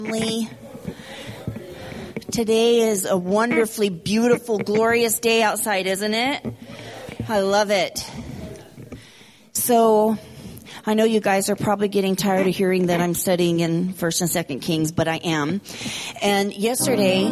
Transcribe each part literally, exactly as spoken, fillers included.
family. Today is a wonderfully beautiful, glorious day outside, isn't it? I love it. So, I know you guys are probably getting tired of hearing that I'm studying in First and Second Kings, but I am. And yesterday,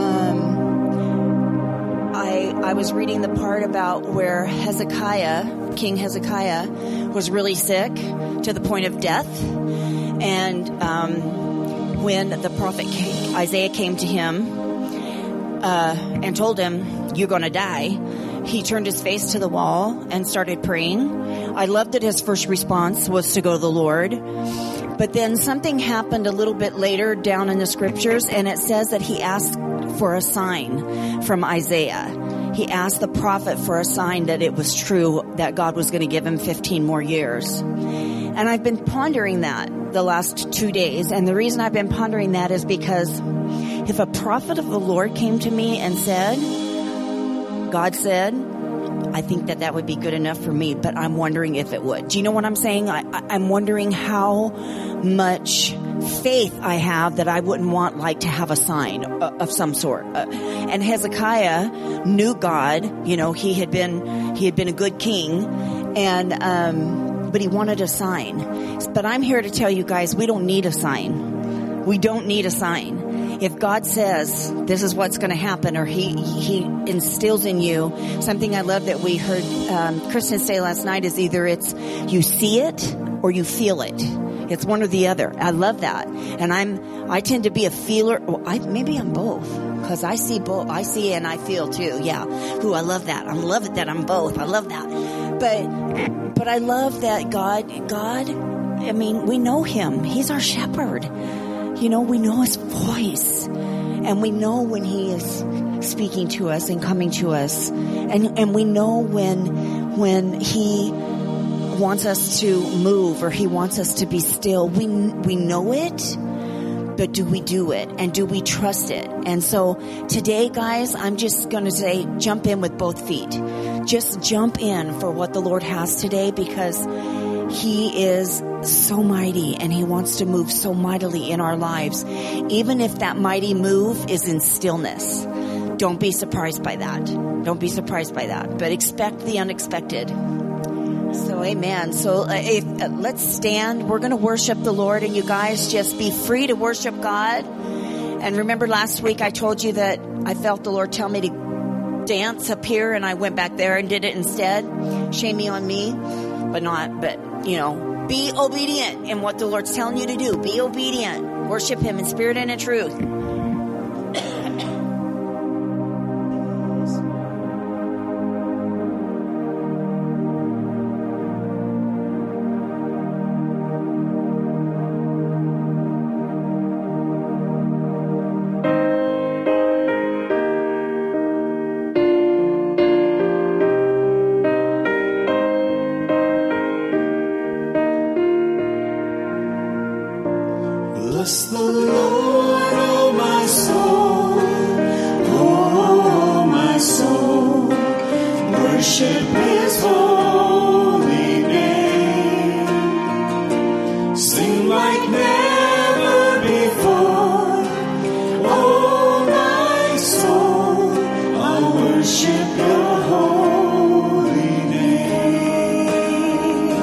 um, I I was reading the part about where Hezekiah, King Hezekiah, was really sick to the point of death, and um, when the prophet came, Isaiah came to him uh, and told him, "You're going to die," he turned his face to the wall and started praying. I loved that his first response was to go to the Lord. But then something happened a little bit later down in the scriptures, and it says that he asked for a sign from Isaiah. He asked the prophet for a sign that it was true, that God was going to give him fifteen more years. And I've been pondering that the last two days. And the reason I've been pondering that is because if a prophet of the Lord came to me and said, God said, I think that that would be good enough for me, but I'm wondering if it would. Do you know what I'm saying? I, I'm wondering how much faith I have that I wouldn't want like to have a sign of some sort. Uh, and Hezekiah knew God. You know, he had been he had been a good king, and um, but he wanted a sign. But I'm here to tell you guys, we don't need a sign. We don't need a sign. If God says this is what's going to happen, or he he instills in you something, I love that we heard um, Kristen say last night, is either it's you see it or you feel it. It's one or the other. I love that, and I'm I tend to be a feeler. Well, I maybe I'm both, because I see both. I see and I feel too. Yeah. Ooh, I love that. I love it that I'm both. I love that. But but I love that God God. I mean, we know Him. He's our shepherd. You know, we know His voice, and we know when He is speaking to us and coming to us, and and we know when when He wants us to move or He wants us to be still. We we know it, but do we do it, and do we trust it? And so today, guys, I'm just going to say, jump in with both feet. Just jump in for what the Lord has today, because He is so mighty, and He wants to move so mightily in our lives, even if that mighty move is in stillness. Don't be surprised by that. Don't be surprised by that, but expect the unexpected. So, amen. So, uh, if, uh, let's stand. We're going to worship the Lord, and you guys just be free to worship God. And remember last week I told you that I felt the Lord tell me to dance up here, and I went back there and did it instead. Shame on me, but not, but, you know, be obedient in what the Lord's telling you to do. Be obedient. Worship Him in spirit and in truth. Bless the Lord, oh my soul, oh my soul, worship His holy name. Sing like never before, oh my soul, I'll worship Your holy name.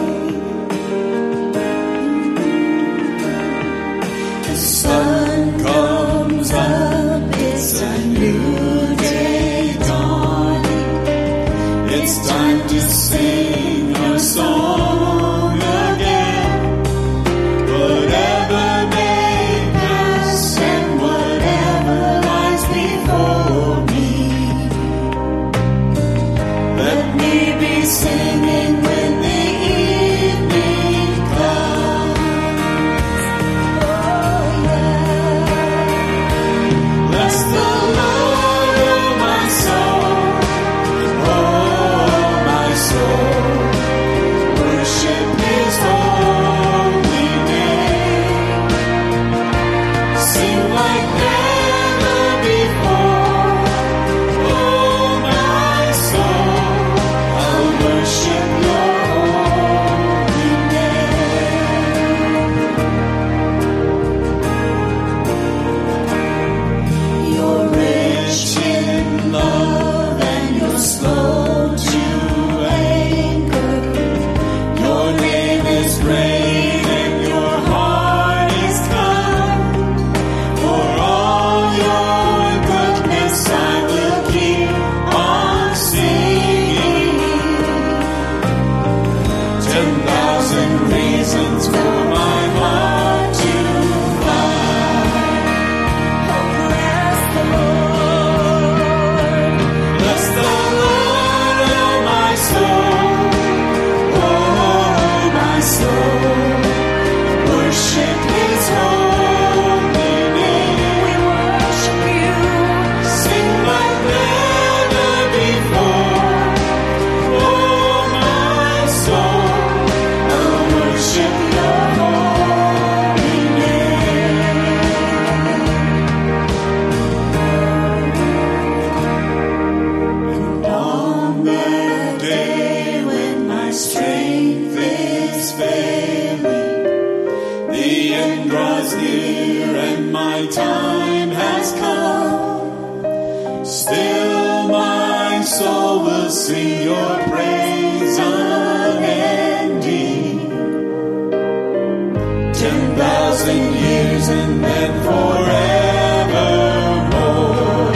The sun comes up, it's a new day dawning. It's time to sing. my time has come. Still my soul will sing your praise unending. Ten thousand years and then forevermore.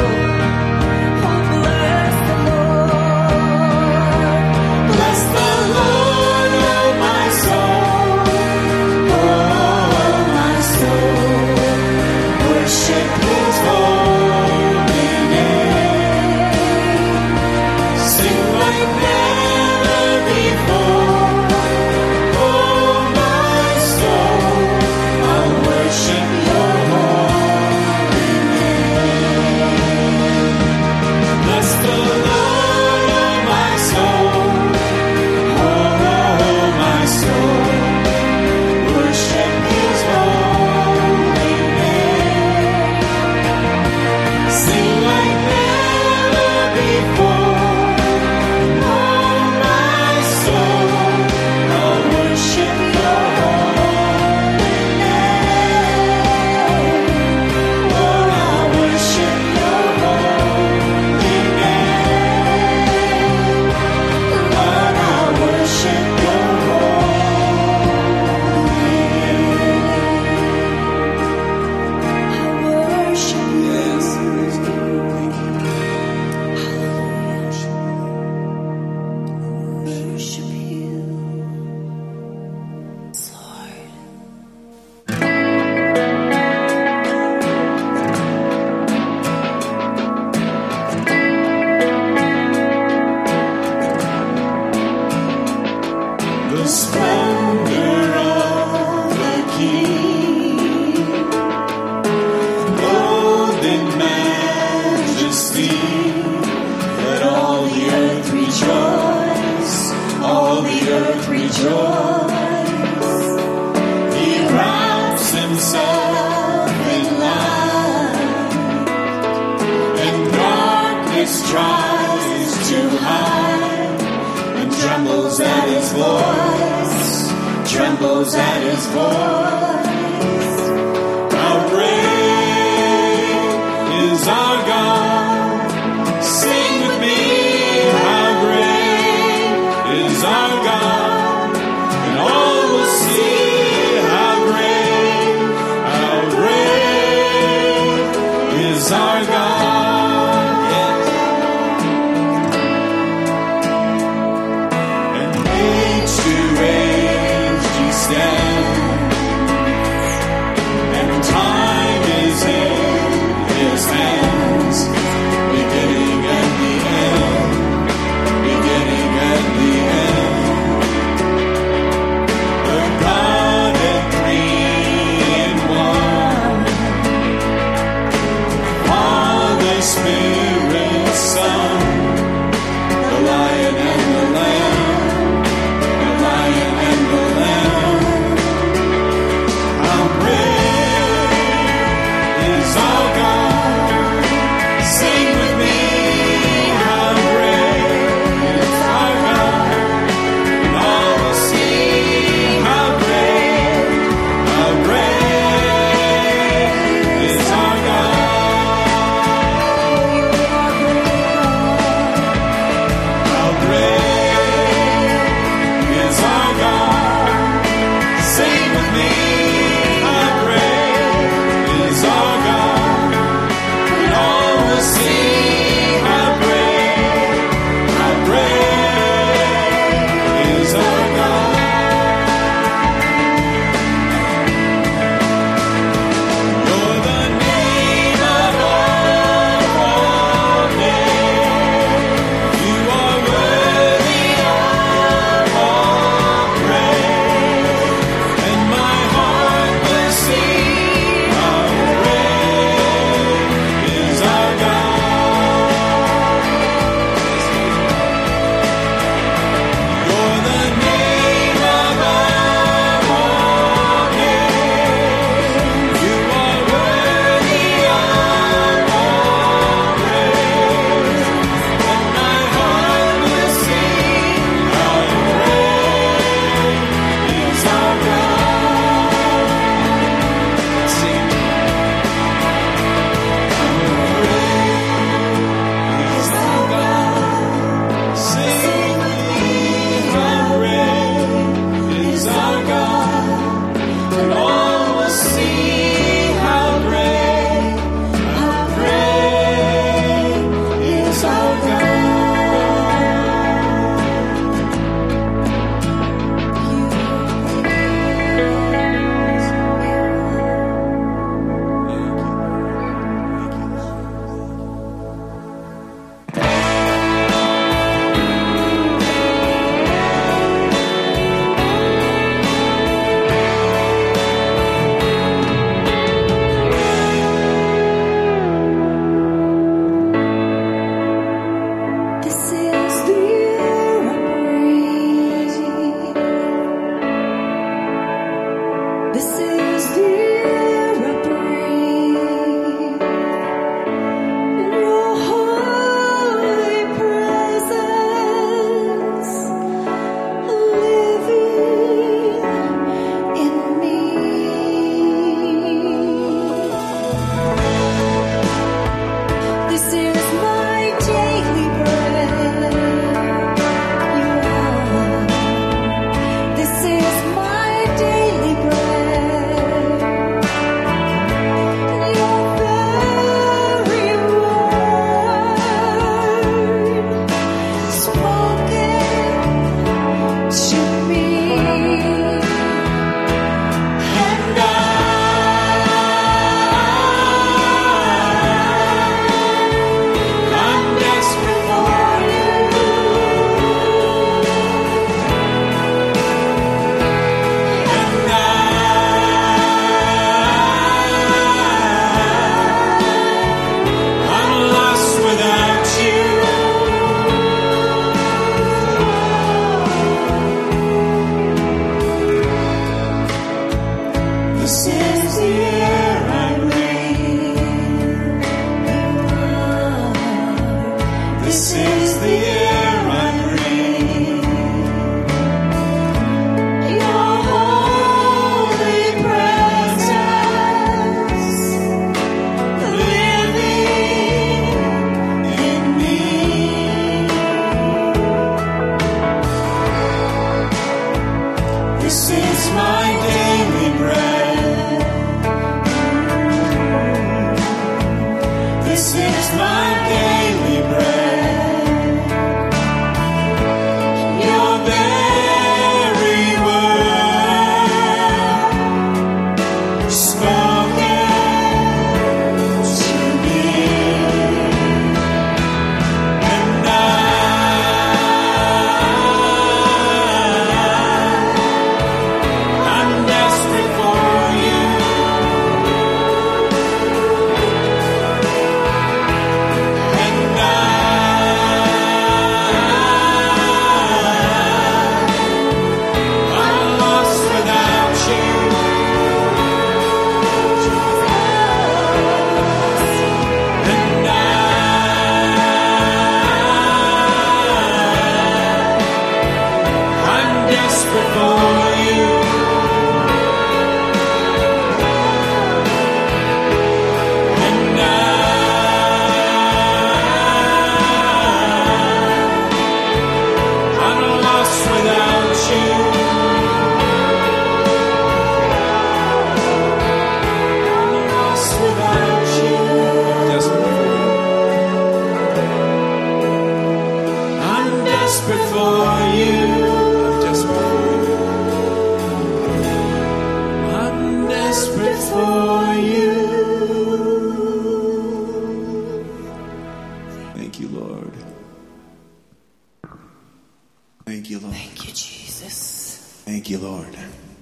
Father, This is my daily bread. Your very word spoken to me, and I, I'm desperate for you. And I, I'm lost without you. And I, I'm desperate for you. And I, I'm lost without you. I'm lost without you. I'm desperate for you. I'm desperate for you. Thank you, Lord. Thank you, Lord. Thank you, Jesus. Thank you, Lord.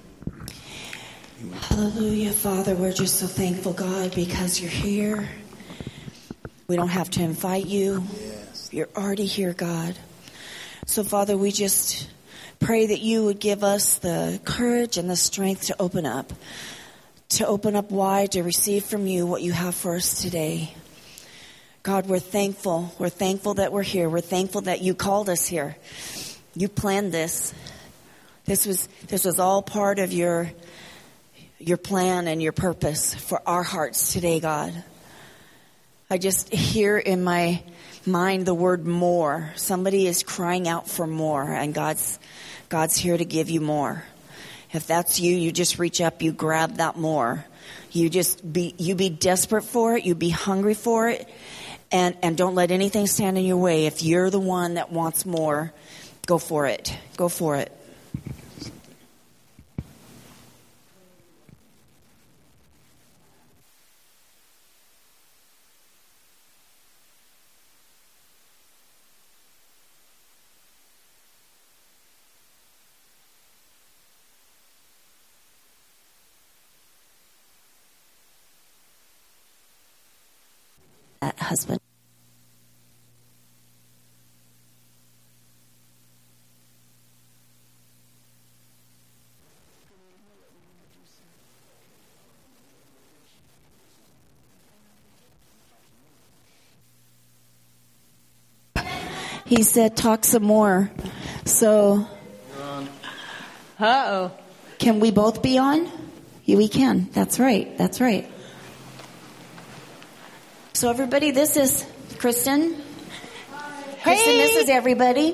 Hallelujah, Father. We're just so thankful, God, because you're here. We don't have to invite you. You're already here, God. So, Father, we just pray that you would give us the courage and the strength to open up, to open up wide, to receive from you what you have for us today. God, we're thankful. We're thankful that we're here. We're thankful that you called us here. You planned this. This was this was all part of your your plan and your purpose for our hearts today, God. I just hear in my mind the word more. Somebody is crying out for more, and God's God's here to give you more. If that's you, you just reach up, you grab that more. You just be you be desperate for it, you be hungry for it, and, and don't let anything stand in your way. If you're the one that wants more, go for it. Go for it. That husband. He said, talk some more. So, Uh-oh. can we both be on? Yeah, we can. That's right. That's right. So everybody, this is Kristen. Kristen, this is everybody.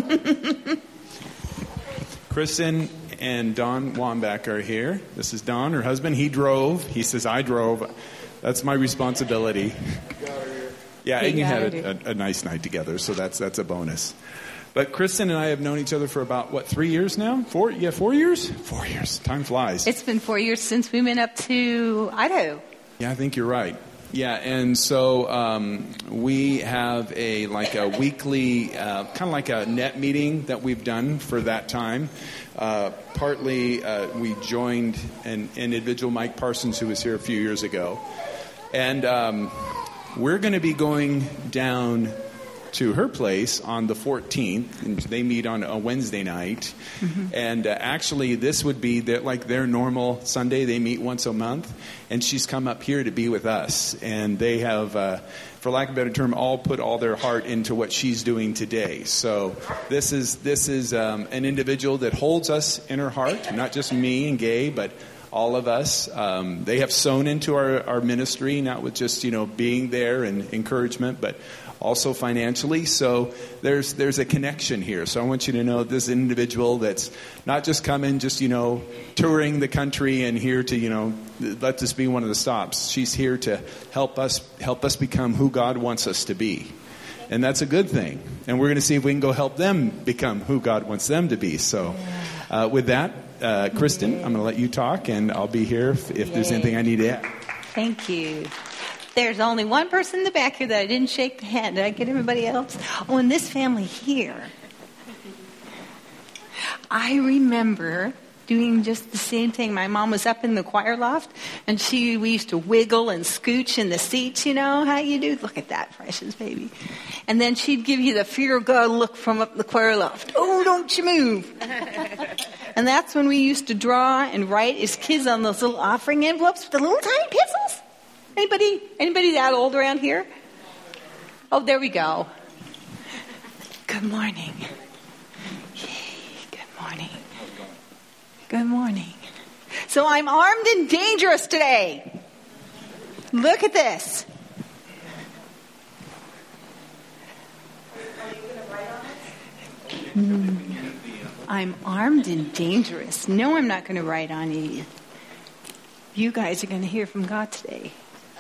Kristen and Don Wambach are here. This is Don, her husband. He drove. He says, I drove. That's my responsibility. Yeah, and you had a, a, a nice night together, so that's that's a bonus. But Kristen and I have known each other for about, what, three years now? Four? Yeah, four years? Four years. Time flies. It's been four years since we went up to Idaho. Yeah, I think you're right. Yeah, and so um, we have a like a weekly, uh, kind of like a net meeting that we've done for that time. Uh, partly, uh, we joined an, an individual, Mike Parsons, who was here a few years ago. And um, we're going to be going down to her place on the fourteenth, and they meet on a Wednesday night. Mm-hmm. And uh, actually, this would be their, like their normal Sunday. They meet once a month, and she's come up here to be with us. And they have, uh, for lack of a better term, all put all their heart into what she's doing today. So this is this is um, an individual that holds us in her heart, not just me and Gay, but all of us. Um, they have sown into our, our ministry, not with just, you know, being there and encouragement, but also financially. So there's there's a connection here. So I want you to know this individual that's not just coming, just, you know, touring the country and here to, you know, let this be one of the stops. She's here to help us help us become who God wants us to be. And that's a good thing. And we're going to see if we can go help them become who God wants them to be. So uh, with that, uh, Kristen, I'm going to let you talk, and I'll be here if, if there's anything I need to add. Thank you. There's only one person in the back here that I didn't shake the hand. Did I get everybody else? Oh, and this family here. I remember doing just the same thing. My mom was up in the choir loft, and she we used to wiggle and scooch in the seats. You know how you do? Look at that precious baby. And then she'd give you the fear of God look from up the choir loft. Oh, don't you move. And that's when we used to draw and write as kids on those little offering envelopes with the little tiny pencils. Anybody, anybody that old around here? Oh, there we go. Good morning. Good morning. Good morning. So I'm armed and dangerous today. Look at this. Mm. I'm armed and dangerous. No, I'm not going to write on you. You guys are going to hear from God today.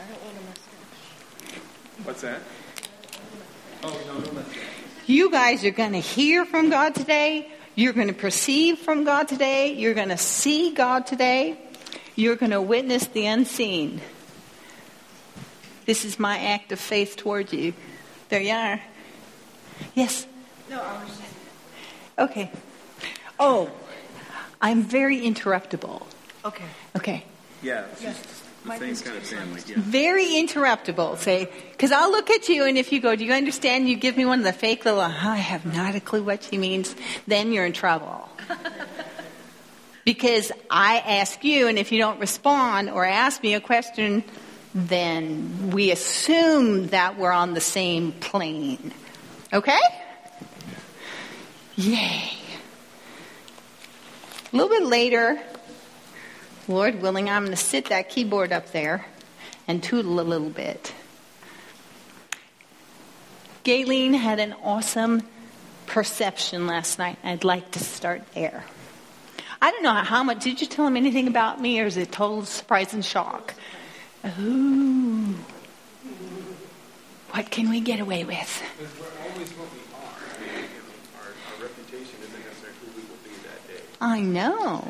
What's that? Oh, no, no, no. You guys are going to hear from God today. You're going to perceive from God today. You're going to see God today. You're going to witness the unseen. This is my act of faith toward you. There you are. Yes? No, I was... Okay. Oh, I'm very interruptible. Okay. Okay. Yeah, it's just the same kind of family. Yeah. Very interruptible. Say, because I'll look at you, and if you go, do you understand? You give me one of the fake little, I have not a clue what she means. Then you're in trouble. Because I ask you, and if you don't respond or ask me a question, then we assume that we're on the same plane. Okay? Yay. A little bit later, Lord willing, I'm going to sit that keyboard up there and tootle a little bit. Gayleen had an awesome perception last night. I'd like to start there. I don't know how much. Did you tell him anything about me, or is it total surprise and shock? Ooh. What can we get away with? Because we're always what we are. Our, our reputation isn't necessarily who we will be that day. I know.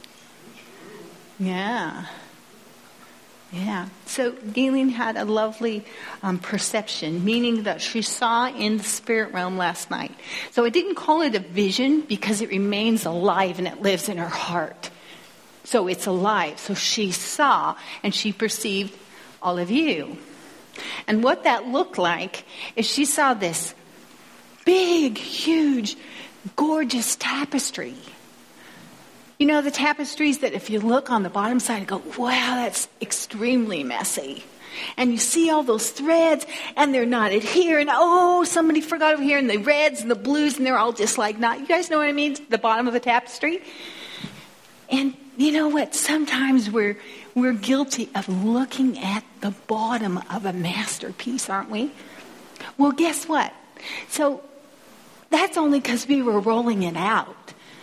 Yeah. Yeah. So Gayleen had a lovely um, perception, meaning that she saw in the spirit realm last night. So I didn't call it a vision because it remains alive and it lives in her heart. So it's alive. So she saw and she perceived all of you. And what that looked like is she saw this big, huge, gorgeous tapestry. You know, the tapestries that if you look on the bottom side and go, wow, that's extremely messy. And you see all those threads and they're knotted here and oh, somebody forgot over here, and the reds and the blues and they're all just like not. You guys know what I mean? The bottom of the tapestry. And you know what? Sometimes we're we're guilty of looking at the bottom of a masterpiece, aren't we? Well, guess what? So that's only because we were rolling it out.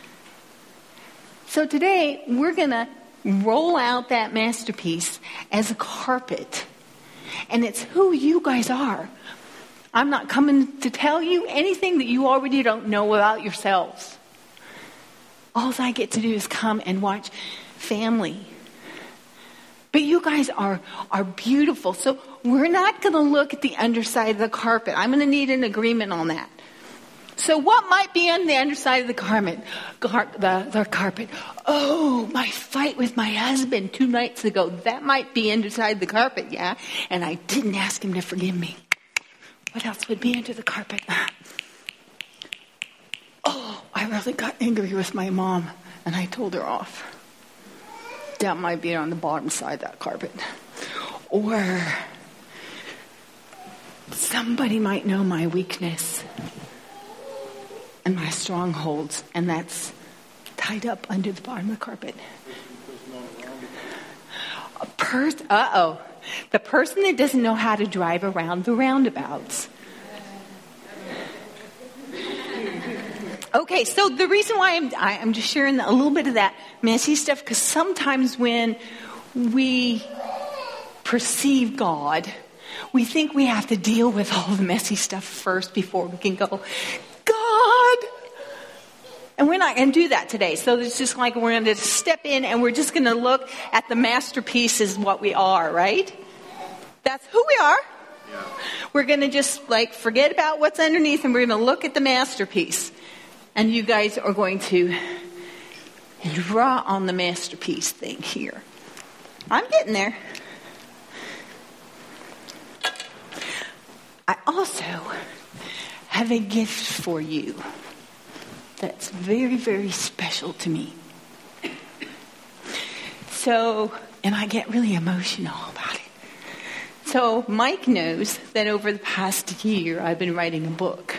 So today, we're going to roll out that masterpiece as a carpet. And it's who you guys are. I'm not coming to tell you anything that you already don't know about yourselves. All I get to do is come and watch family. But you guys are, are beautiful. So we're not going to look at the underside of the carpet. I'm going to need an agreement on that. So what might be on the underside of the carpet? Gar- the, the carpet. Oh, my fight with my husband two nights ago. That might be underside the carpet, yeah? And I didn't ask him to forgive me. What else would be under the carpet? Oh, I really got angry with my mom, and I told her off. That might be on the bottom side of that carpet. Or somebody might know my weakness and my strongholds, and that's tied up under the bottom of the carpet. person, uh-oh, the person that doesn't know how to drive around the roundabouts. Okay, so the reason why I'm, I'm just sharing a little bit of that messy stuff, because sometimes when we perceive God, we think we have to deal with all the messy stuff first before we can go, God! And we're not going to do that today. So it's just like we're going to step in and we're just going to look at the masterpiece as what we are, right? That's who we are. Yeah. We're going to just like forget about what's underneath and we're going to look at the masterpiece. And you guys are going to draw on the masterpiece thing here. I'm getting there. I also have a gift for you that's very, very special to me. So, and I get really emotional about it. So Mike knows that over the past year I've been writing a book.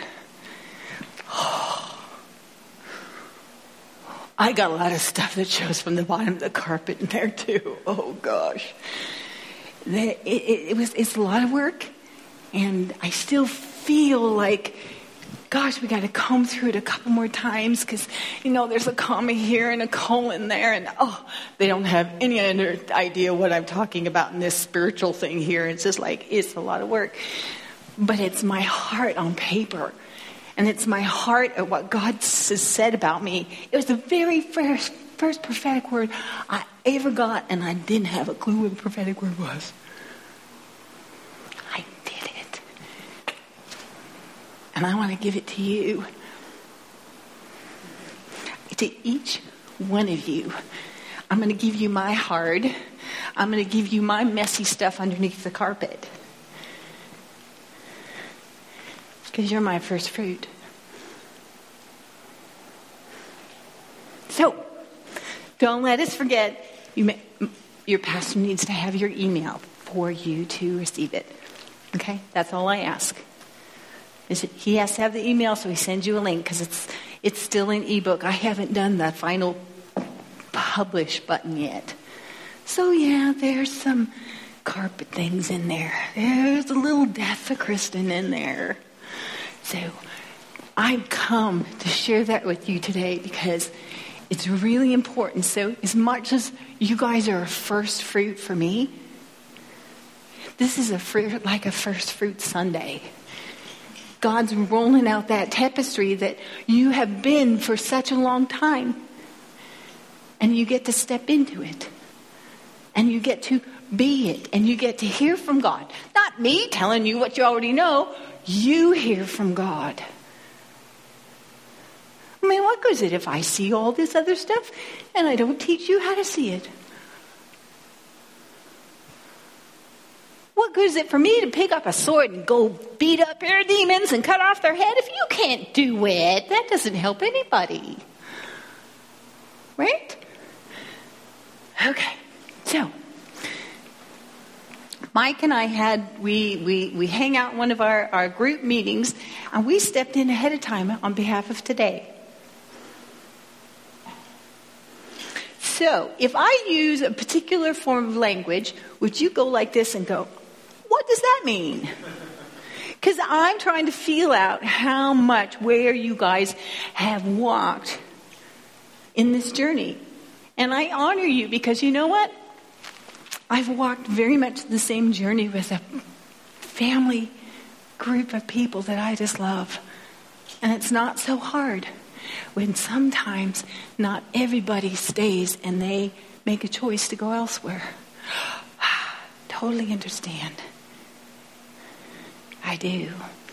I got a lot of stuff that shows from the bottom of the carpet in there too. Oh gosh. It, it, it was, it's a lot of work. And I still feel like, gosh, we got to comb through it a couple more times because, you know, there's a comma here and a colon there. And, oh, they don't have any other idea what I'm talking about in this spiritual thing here. It's just like, it's a lot of work. But it's my heart on paper. And it's my heart at what God has said about me. It was the very first, first prophetic word I ever got, and I didn't have a clue what the prophetic word was. I did it. And I want to give it to you. To each one of you. I'm going to give you my hard. I'm going to give you my messy stuff underneath the carpet. Because you're my first fruit. So, don't let us forget, you may, your pastor needs to have your email for you to receive it. Okay? That's all I ask. Is it, he has to have the email, so he sends you a link, because it's, it's still an ebook. I haven't done the final publish button yet. So, yeah, there's some carpet things in there. There's a little death of Kristen in there. So I've come to share that with you today because it's really important. So as much as you guys are a first fruit for me, this is a fruit, like a first fruit Sunday. God's rolling out that tapestry that you have been for such a long time. And you get to step into it. And you get to be it. And you get to hear from God. Not me telling you what you already know. You hear from God. I mean, what good is it if I see all this other stuff and I don't teach you how to see it? What good is it for me to pick up a sword and go beat up your demons and cut off their head if you can't do it? That doesn't help anybody. Right? Okay. So, Mike and I had, we, we, we hang out in one of our, our group meetings, and we stepped in ahead of time on behalf of today. So, if I use a particular form of language, would you go like this and go, what does that mean? Because I'm trying to feel out how much, where you guys have walked in this journey. And I honor you because you know what? I've walked very much the same journey with a family group of people that I just love. And it's not so hard when sometimes not everybody stays and they make a choice to go elsewhere. Totally understand. I do.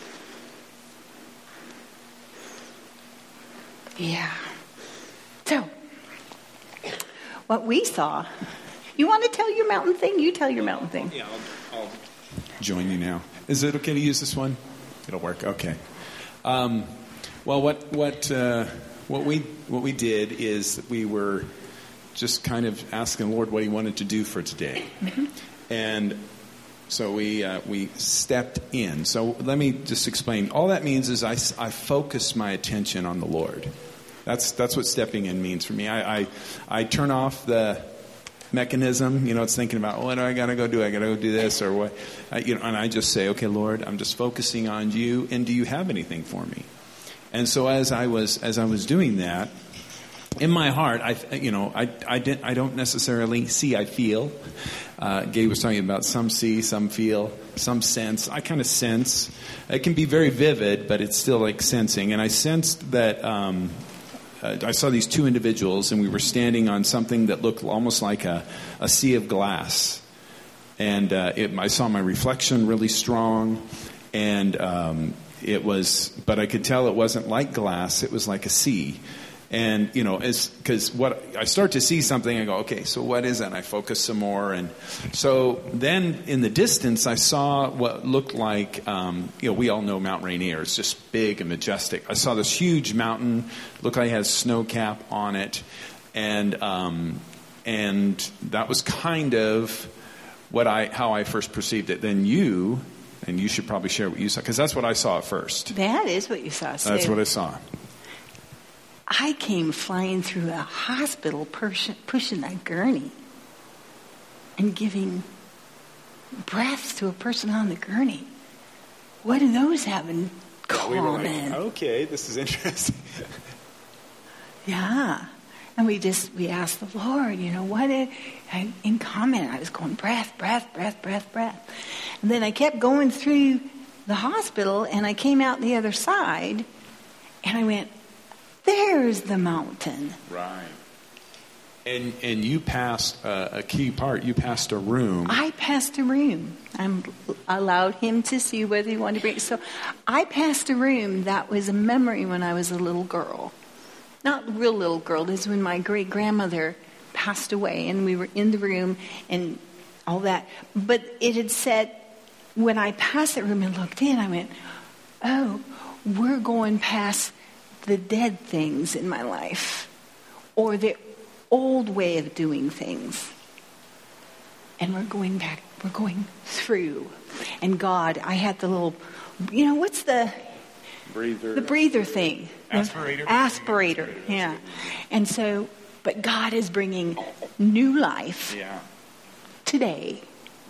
Yeah. So, what we saw... You want to tell your mountain thing? You tell your mountain thing. Yeah, I'll, I'll join you now. Is it okay to use this one? It'll work. Okay. Um, well, what what uh, what we what we did is that we were just kind of asking the Lord what He wanted to do for today, mm-hmm. and so we uh, we stepped in. So let me just explain. All that means is I I focus my attention on the Lord. That's that's what stepping in means for me. I I, I turn off the mechanism. You know, it's thinking about, what do I got to go do? I got to go do this or what? I, you know, and I just say, okay, Lord, I'm just focusing on you. And do you have anything for me? And so as I was as I was doing that, in my heart, I you know I I didn't I don't necessarily see. I feel. Uh, Gabe was talking about some see, some feel, some sense. I kind of sense. It can be very vivid, but it's still like sensing. And I sensed that. Um, Uh, I saw these two individuals, and we were standing on something that looked almost like a, a sea of glass. And uh, it, I saw my reflection really strong, and um, it was, but I could tell it wasn't like glass; it was like a sea. And you know, as because what I start to see something, I go, okay, so what is that? And I focus some more, and so then in the distance, I saw what looked like, um, you know, we all know Mount Rainier. It's just big and majestic. I saw this huge mountain, looked like it has snow cap on it, and um, and that was kind of what I how I first perceived it. Then you, and you should probably share what you saw, because that's what I saw at first. That is what you saw. So that's what I saw. I came flying through a hospital push, pushing a gurney and giving breath to a person on the gurney. What do those have in common? Yeah, we were like, okay, this is interesting. Yeah. And we just, we asked the Lord, you know, what is, I, in common, I was going breath, breath, breath, breath, breath. And then I kept going through the hospital, and I came out the other side, and I went, there's the mountain. Right. And and you passed uh, a key part. You passed a room. I passed a room. I allowed him to see whether he wanted to bring it. So I passed a room that was a memory when I was a little girl. Not a real little girl. This is when my great-grandmother passed away, and we were in the room and all that. But it had said, when I passed that room and looked in, I went, oh, we're going past the dead things in my life, or the old way of doing things, and we're going back, we're going through. And God, I had the little, you know, what's the breather, the breather thing, aspirator, aspirator, yeah. And so, but God is bringing new life, yeah, today,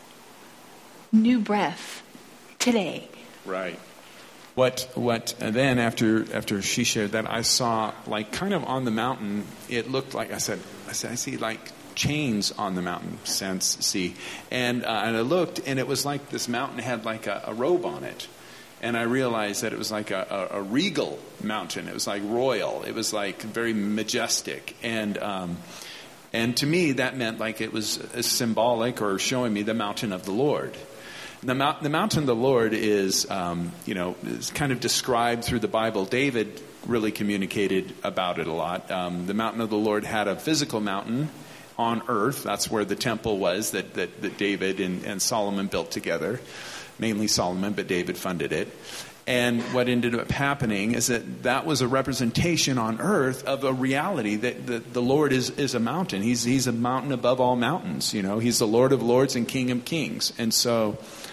new breath today, right. What what and then after after she shared that, I saw like kind of on the mountain, it looked like I said I said I see like chains on the mountain, sense see, and uh, and I looked, and it was like this mountain had like a, a robe on it, and I realized that it was like a, a, a regal mountain. It was like royal. It was like very majestic, and um, and to me that meant like it was symbolic or showing me the mountain of the Lord. The, mount, the mountain of the Lord is, um, you know, is kind of described through the Bible. David really communicated about it a lot. Um, the mountain of the Lord had a physical mountain on earth. That's where the temple was that, that, that David and, and Solomon built together. Mainly Solomon, but David funded it. And what ended up happening is that that was a representation on earth of a reality that the, the Lord is, is a mountain. He's, he's a mountain above all mountains. You know, he's the Lord of lords and King of kings. And so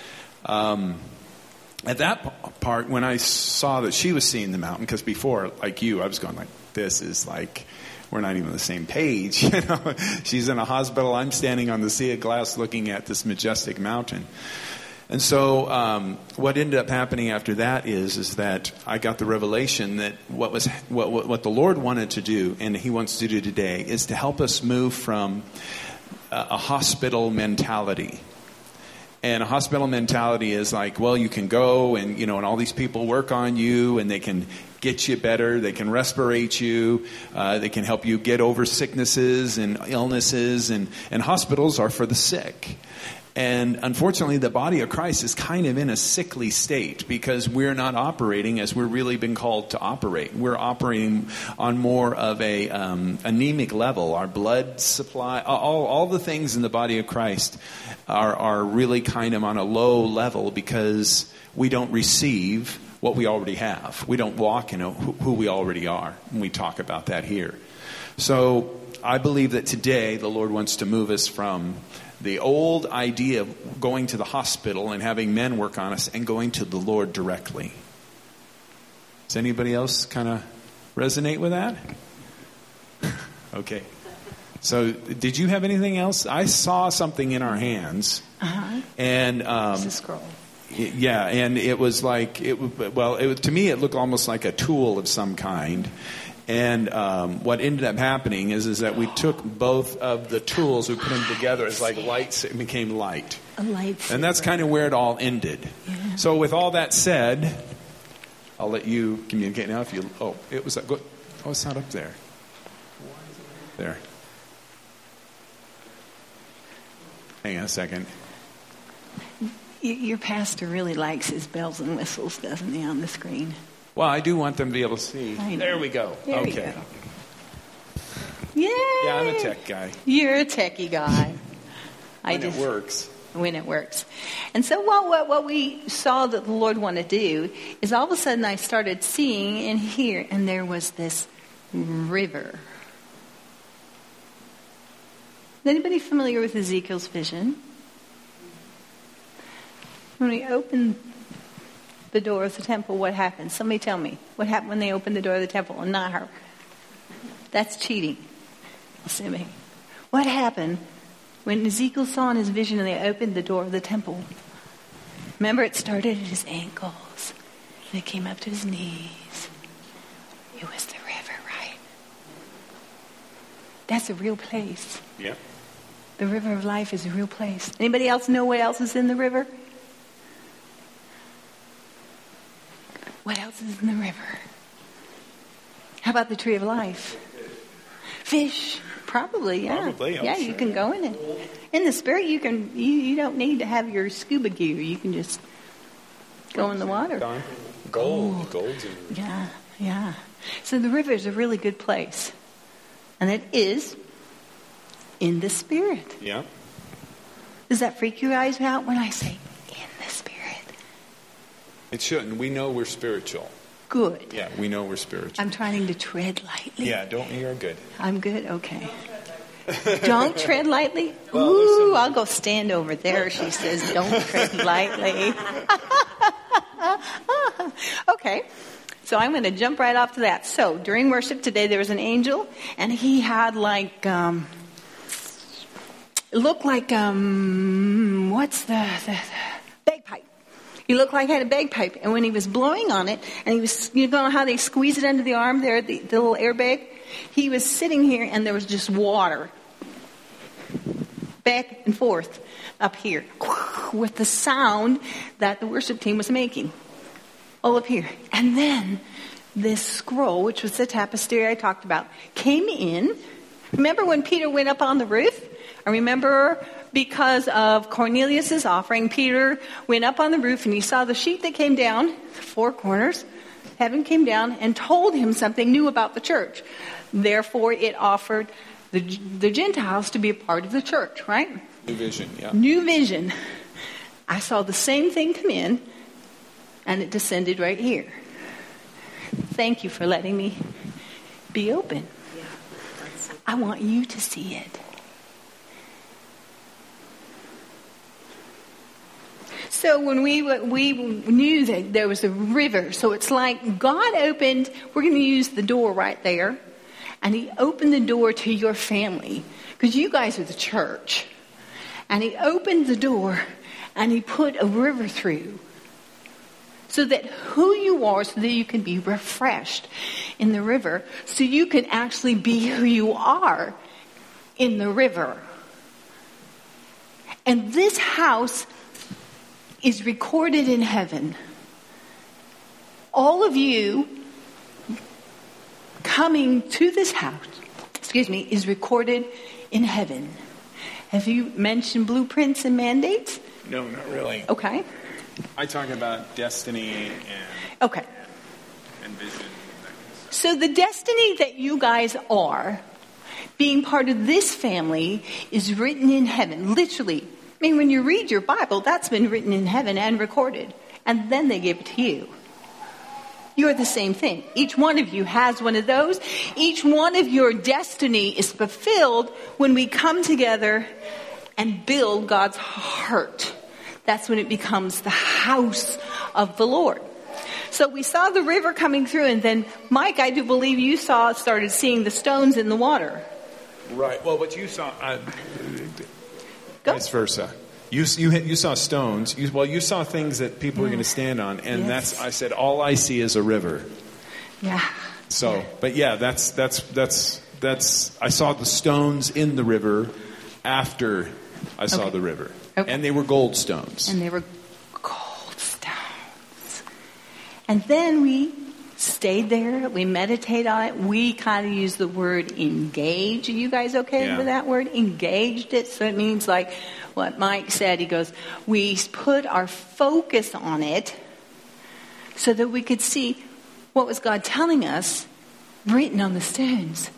um, at that part, when I saw that she was seeing the mountain, because before, like you, I was going like, this is like, we're not even on the same page. You know, she's in a hospital. I'm standing on the sea of glass looking at this majestic mountain. And so um, what ended up happening after that is is that I got the revelation that what was what, what what the Lord wanted to do, and He wants to do today, is to help us move from a, a hospital mentality. And a hospital mentality is like, well, you can go and, you know, and all these people work on you, and they can get you better. They can respirate you. Uh, they can help you get over sicknesses and illnesses. And, and hospitals are for the sick. And unfortunately, the body of Christ is kind of in a sickly state because we're not operating as we're really been called to operate. We're operating on more of a um, anemic level. Our blood supply, all, all the things in the body of Christ are, are really kind of on a low level because we don't receive what we already have. We don't walk in who, who we already are. And we talk about that here. So I believe that today the Lord wants to move us from the old idea of going to the hospital and having men work on us and going to the Lord directly. Does anybody else kind of resonate with that? Okay. So did you have anything else? I saw something in our hands. Uh-huh. And um, It's a scroll. yeah, and it was like, it. well, it, to me it looked almost like a tool of some kind. And um, what ended up happening is is that we took both of the tools, we put them together as like lights, it became light. A lightsaber. And that's kind of where it all ended. Yeah. So with all that said, I'll let you communicate now. If you, oh, it was, go, oh, it's not up there. There. Hang on a second. Your pastor really likes his bells and whistles, doesn't he, on the screen? Well, I do want them to be able to see. I know. There we go. There we okay. go. Yay! Yeah, I'm a tech guy. You're a techie guy. I When just, it works. When it works. And so what, what, what we saw that the Lord wanted to do is all of a sudden I started seeing and here, and there was this river. Is anybody familiar with Ezekiel's vision? When we opened the door of the temple, what happened? Somebody tell me. What happened when they opened the door of the temple? And not her. That's cheating. Assuming. What happened when Ezekiel saw in his vision and they opened the door of the temple? Remember, it started at his ankles. And it came up to his knees. It was the river, right? That's a real place. Yeah. The river of life is a real place. Anybody else know what else is in the river? What else is in the river? How about the tree of life? Fish. Probably, yeah. Probably, I'm yeah, sure. you can go in it. In the spirit, you can. You, you don't need to have your scuba gear. You can just go in the water. Don? Gold. Gold's in the Yeah, yeah. So the river is a really good place. And it is in the spirit. Yeah. Does that freak you guys out when I say in the spirit? It shouldn't. We know we're spiritual. Good. Yeah, we know we're spiritual. I'm trying to tread lightly. Yeah, don't you're good. I'm good? Okay. Don't tread lightly? Well, there's Ooh, some- I'll go stand over there. She says, don't tread lightly. Okay. So I'm going to jump right off to that. So during worship today, there was an angel, and he had like, um, it looked like, um, what's the, the, the bagpipe. He looked like he had a bagpipe, and when he was blowing on it, and he was, you know how they squeeze it under the arm there, the, the little airbag? He was sitting here, and there was just water back and forth up here with the sound that the worship team was making. All up here. And then this scroll, which was the tapestry I talked about, came in. Remember when Peter went up on the roof? I remember because of Cornelius' offering, Peter went up on the roof and he saw the sheet that came down, four corners. Heaven came down and told him something new about the church. Therefore, it offered the, the Gentiles to be a part of the church, right? New vision, yeah. New vision. I saw the same thing come in, and it descended right here. Thank you for letting me be open. I want you to see it. So when we we knew that there was a river, so it's like God opened, we're going to use the door right there, and he opened the door to your family, because you guys are the church. And he opened the door, and he put a river through, so that who you are, so that you can be refreshed in the river, so you can actually be who you are in the river. And this house is recorded in heaven. All of you coming to this house, excuse me, is recorded in heaven. Have you mentioned blueprints and mandates? No, not really. Okay. I talk about destiny and Okay. and vision. So the destiny that you guys are, being part of this family, is written in heaven, literally. I mean, when you read your Bible, that's been written in heaven and recorded. And then they give it to you. You're the same thing. Each one of you has one of those. Each one of your destiny is fulfilled when we come together and build God's heart. That's when it becomes the house of the Lord. So we saw the river coming through, and then, Mike, I do believe you saw, started seeing the stones in the water. Right. Well, what you saw, uh, Go. vice versa. You you you saw stones. You, well, you saw things that people were going to stand on, and Yes. that's. I said, all I see is a river. Yeah. So, but yeah, that's that's that's that's. I saw the stones in the river after I saw Okay. the river, Okay. and they were gold stones. And they were gold stones. And then we stayed there. We meditate on it. We kind of use the word engage. Are you guys okay Yeah. with that word? Engaged it. So it means like what Mike said. He goes, we put our focus on it so that we could see what was God telling us written on the stones.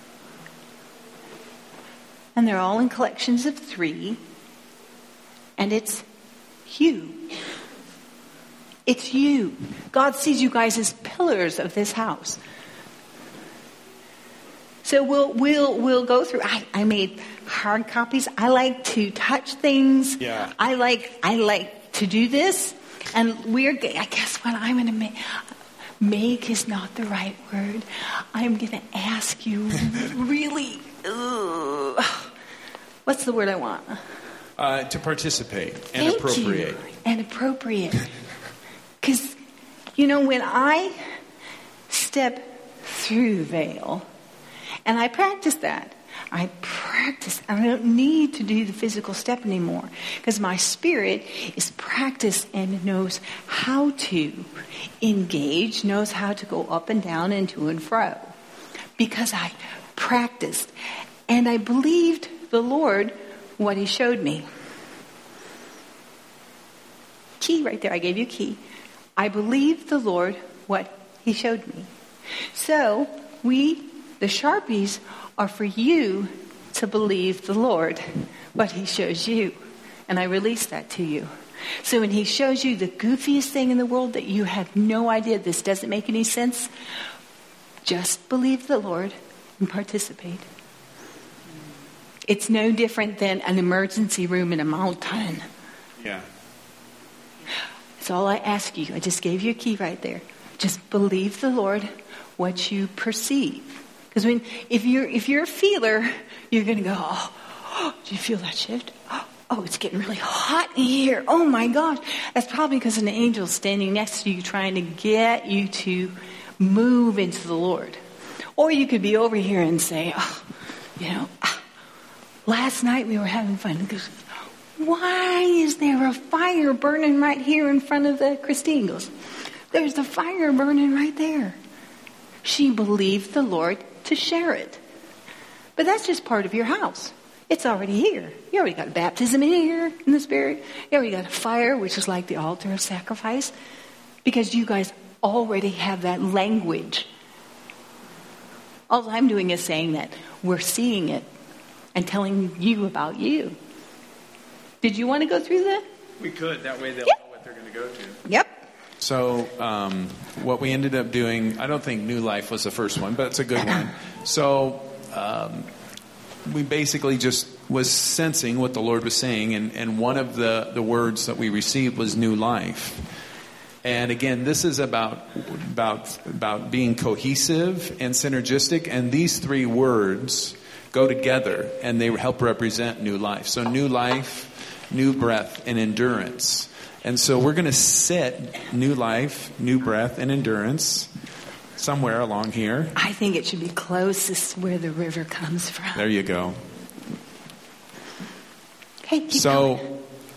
And they're all in collections of three. And it's you. It's you. God sees you guys as pillars of this house. So we'll we'll we'll go through. I, I made hard copies. I like to touch things. Yeah. I like I like to do this. And we're I guess what I'm gonna make make is not the right word. I'm gonna ask you really ugh, what's the word I want? Uh, to participate and Thank appropriate. you. And appropriate. Because, you know, when I step through the veil, and I practice that, I practice, I don't need to do the physical step anymore, because my spirit is practiced and knows how to engage, knows how to go up and down and to and fro, because I practiced. And I believed the Lord what he showed me. Key right there. I gave you a key. I believed the Lord what he showed me. So we, the Sharpies, are for you to believe the Lord what he shows you. And I release that to you. So when he shows you the goofiest thing in the world that you have no idea, this doesn't make any sense, just believe the Lord and participate. It's no different than an emergency room in a mountain. Yeah. That's all I ask you. I just gave you a key right there. Just believe the Lord what you perceive. Because when if you're if you're a feeler, you're going to go, oh, oh, do you feel that shift? Oh, it's getting really hot in here. Oh my gosh. That's probably because an angel's standing next to you trying to get you to move into the Lord. Or you could be over here and say, oh, you know, last night we were having fun. Because why is there a fire burning right here in front of the Christine? Goes, there's the fire burning right there. She believed the Lord to share it. But that's just part of your house. It's already here. You already got a baptism in here in the Spirit. You already got a fire, which is like the altar of sacrifice. Because you guys already have that language. All I'm doing is saying that we're seeing it and telling you about you. Did you want to go through that? We could. That way they'll Yep. know what they're going to go to. Yep. So um, what we ended up doing, I don't think New Life was the first one, but it's a good one. So um, we basically just was sensing what the Lord was saying, and, and one of the, the words that we received was new life. And again, this is about about about being cohesive and synergistic, and these three words go together, and they help represent new life. So new life, new breath, and endurance. And so we're going to sit new life, new breath, and endurance somewhere along here. I think it should be closest where the river comes from. There you go. Okay, keep So going.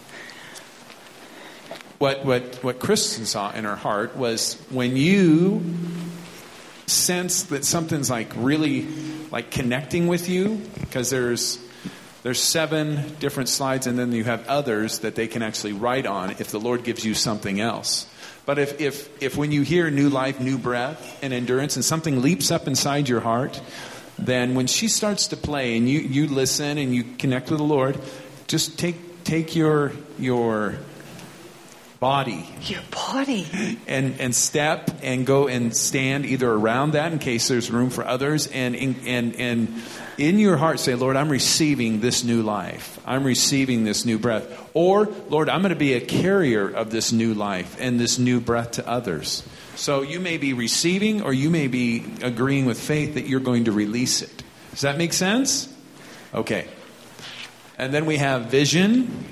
what what what Kristen saw in her heart was when you sense that something's like really like connecting with you, because there's There's seven different slides, and then you have others that they can actually write on if the Lord gives you something else. But if, if, if when you hear new life, new breath, and endurance, and something leaps up inside your heart, then when she starts to play and you, you listen and you connect with the Lord, just take take your your body Your body. and and step and go and stand either around that in case there's room for others, and and and in your heart say, Lord, I'm receiving this new life. I'm receiving this new breath. Or, Lord, I'm going to be a carrier of this new life and this new breath to others. So you may be receiving, or you may be agreeing with faith that you're going to release it. Does that make sense? Okay. And then we have vision,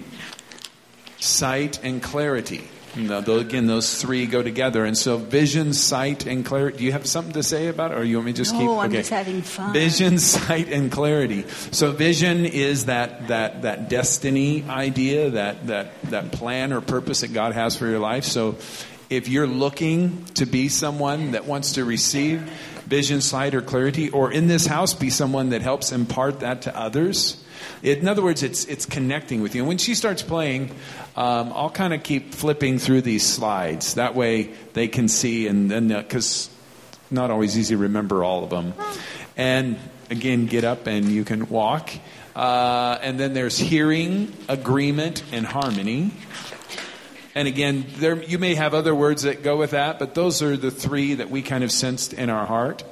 sight, and clarity. No, again, those three go together. And so vision, sight, and clarity. Do you have something to say about it? Or you want me to just no, keep? No, I'm okay. just having fun. Vision, sight, and clarity. So vision is that that that destiny idea, that that that plan or purpose that God has for your life. So if you're looking to be someone that wants to receive vision, sight, or clarity, or in this house be someone that helps impart that to others. It, in other words, it's it's connecting with you. And when she starts playing, um, I'll kind of keep flipping through these slides. That way they can see, and then because not always easy to remember all of them. And again, get up and you can walk. Uh, and then there's hearing, agreement, and harmony. And again, there you may have other words that go with that, but those are the three that we kind of sensed in our heart.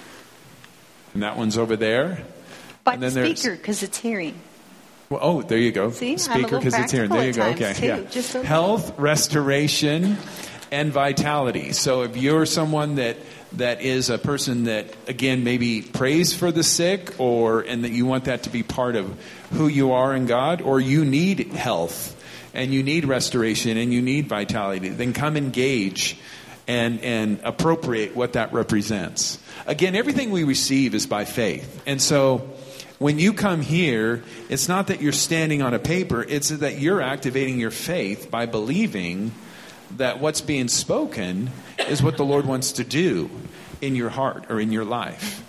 And that one's over there. But speaker, because it's hearing. Well, oh, there you go. See, speaker, because it's hearing. There you go. Okay. Too, yeah. Just so Health, restoration, and vitality. So if you're someone that that is a person that, again, maybe prays for the sick, or and that you want that to be part of who you are in God, or you need health and you need restoration and you need vitality, then come engage and and appropriate what that represents. Again, everything we receive is by faith. And so when you come here, it's not that you're standing on a paper, it's that you're activating your faith by believing that what's being spoken is what the Lord wants to do in your heart or in your life.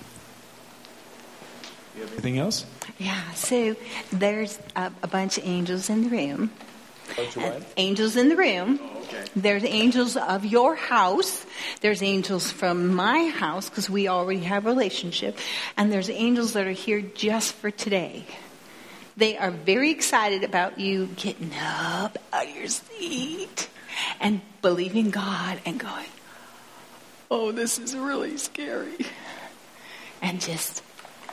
You have anything else? Yeah, so there's a, a bunch of angels in the room. Bunch of what? Angels in the room. Oh, okay. There's angels of your house. There's angels from my house because we already have a relationship. And there's angels that are here just for today. They are very excited about you getting up out of your seat and believing God and going, oh, this is really scary. And just